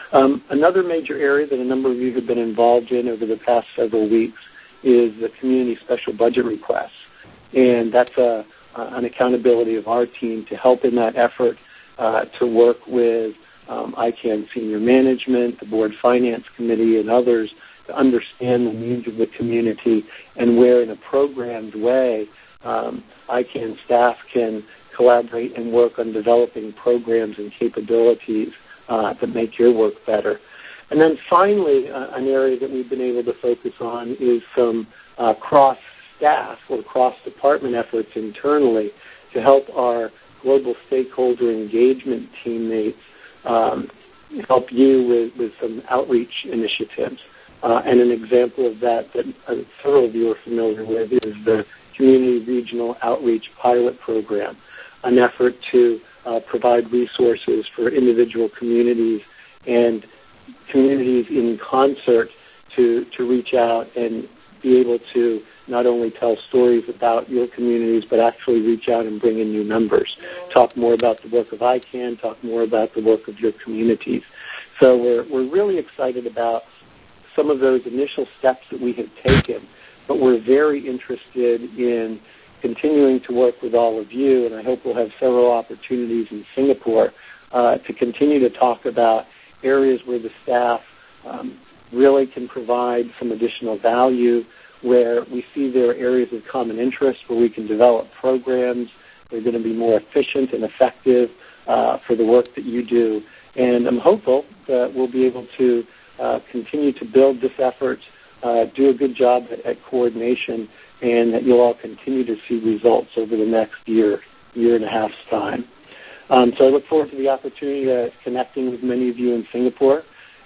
Um, another major area that a number of you have been involved in over the past several weeks is the community special budget requests. And that's a, an accountability of our team to help in that effort uh, to work with um, I CANN senior management, the board finance committee, and others to understand the needs of the community and where in a programmed way um, I CANN staff can collaborate and work on developing programs and capabilities uh, that make your work better. And then finally, uh, an area that we've been able to focus on is some uh, cross-staff or cross-department efforts internally to help our global stakeholder engagement teammates um, help you with, with some outreach initiatives. Uh, and an example of that that uh, several of you are familiar with is the Community Regional Outreach Pilot Program, an effort to uh, provide resources for individual communities and communities in concert to, to reach out and be able to not only tell stories about your communities, but actually reach out and bring in new members, talk more about the work of I CANN, talk more about the work of your communities. So we're, we're really excited about some of those initial steps that we have taken, but we're very interested in continuing to work with all of you, and I hope we'll have several opportunities in Singapore uh, to continue to talk about areas where the staff um, really can provide some additional value, where we see there are areas of common interest where we can develop programs that are going to be more efficient and effective uh, for the work that you do. And I'm hopeful that we'll be able to uh, continue to build this effort, uh, do a good job at, at coordination, and that you'll all continue to see results over the next year, year and a half's time. Um, so I look forward to the opportunity of connecting with many of you in Singapore.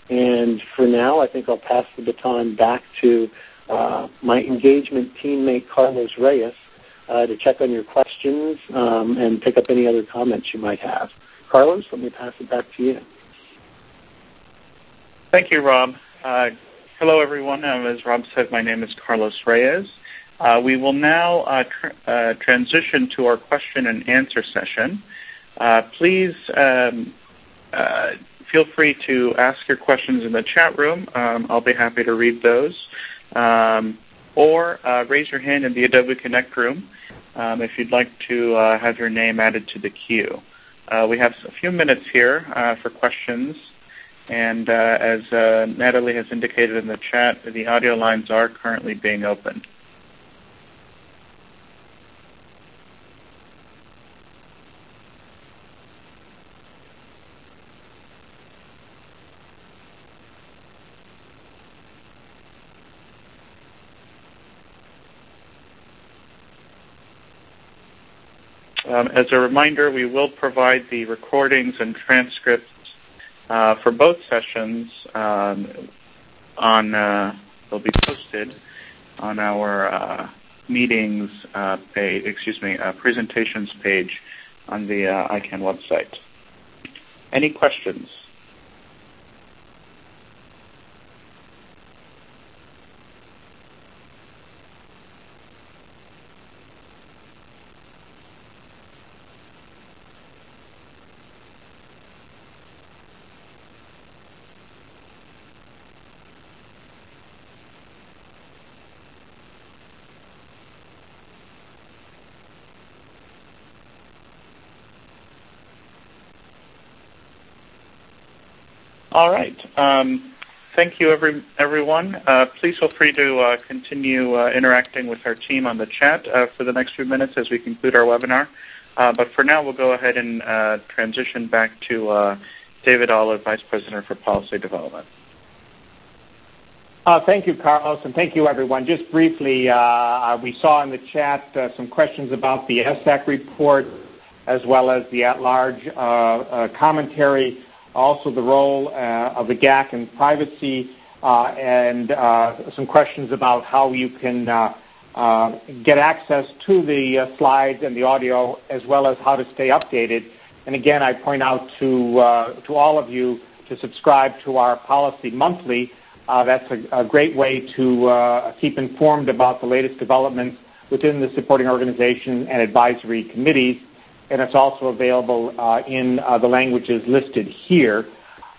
And for now, I think I'll pass the baton back to uh, my engagement teammate, Carlos Reyes, uh, to check on your questions um, and pick up any other comments you might have. Carlos, let me pass it back to you. Thank you, Rob. Uh, hello, everyone. Um, as Rob said, my name is Carlos Reyes. Uh, we will now uh, tr- uh, transition to our question and answer session. Uh, please um, uh, feel free to ask your questions in the chat room. Um, I'll be happy to read those. Um, or uh, raise your hand in the Adobe Connect room um, if you'd like to uh, have your name added to the queue. Uh, we have a few minutes here uh, for questions. And uh, as uh, Natalie has indicated in the chat, the audio lines are currently being opened. Um, as a reminder, we will provide the recordings and transcripts uh, for both sessions um, on, uh, they'll be posted on our uh, meetings uh, page, excuse me, uh, presentations page on the uh, I CANN website. Any questions? All right. Um, thank you, every, everyone. Uh, please feel free to uh, continue uh, interacting with our team on the chat uh, for the next few minutes as we conclude our webinar. Uh, but for now, we'll go ahead and uh, transition back to uh, David Olive, Vice President for Policy Development. Uh, thank you, Carlos, and thank you, everyone. Just briefly, uh, we saw in the chat uh, some questions about the S A C report as well as the at-large uh, uh, commentary. Also the role uh, of the G A C in privacy, uh, and uh, some questions about how you can uh, uh, get access to the uh, slides and the audio, as well as how to stay updated. And again, I point out to uh, to all of you to subscribe to our Policy Monthly. Uh, that's a, a great way to uh, keep informed about the latest developments within the supporting organization and advisory committees. And it's also available uh, in uh, the languages listed here.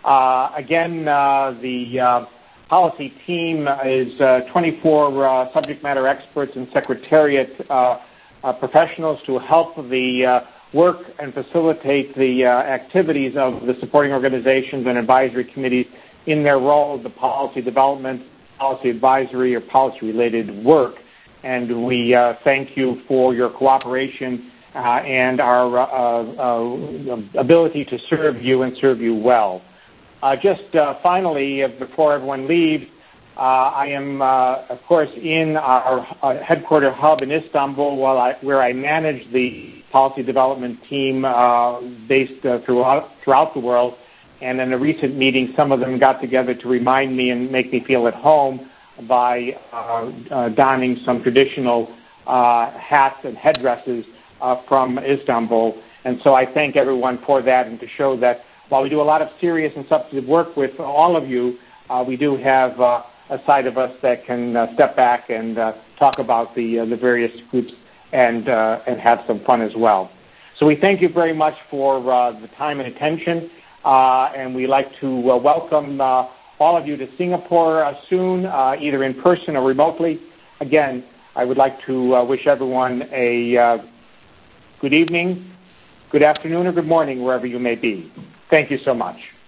Uh, again, uh, the uh, policy team is uh, twenty-four uh, subject matter experts and secretariat uh, uh, professionals to help the uh, work and facilitate the uh, activities of the supporting organizations and advisory committees in their role of the policy development, policy advisory, or policy-related work. And we uh, thank you for your cooperation uh, and our uh, uh, ability to serve you and serve you well. Uh, just uh, finally, uh, before everyone leaves, uh, I am, uh, of course, in our uh, headquarter hub in Istanbul, while I, where I manage the policy development team uh, based uh, throughout, throughout the world. And in a recent meeting, some of them got together to remind me and make me feel at home by uh, uh, donning some traditional uh, hats and headdresses uh, from Istanbul. And so I thank everyone for that, and to show that while we do a lot of serious and substantive work with all of you, uh, we do have uh, a side of us that can uh, step back and uh, talk about the uh, the various groups and uh, and have some fun as well. So we thank you very much for uh, the time and attention, uh, and we'd like to uh, welcome uh, all of you to Singapore uh, soon, uh, either in person or remotely. Again, I would like to uh, wish everyone a uh, good evening, good afternoon, or good morning, wherever you may be. Thank you so much.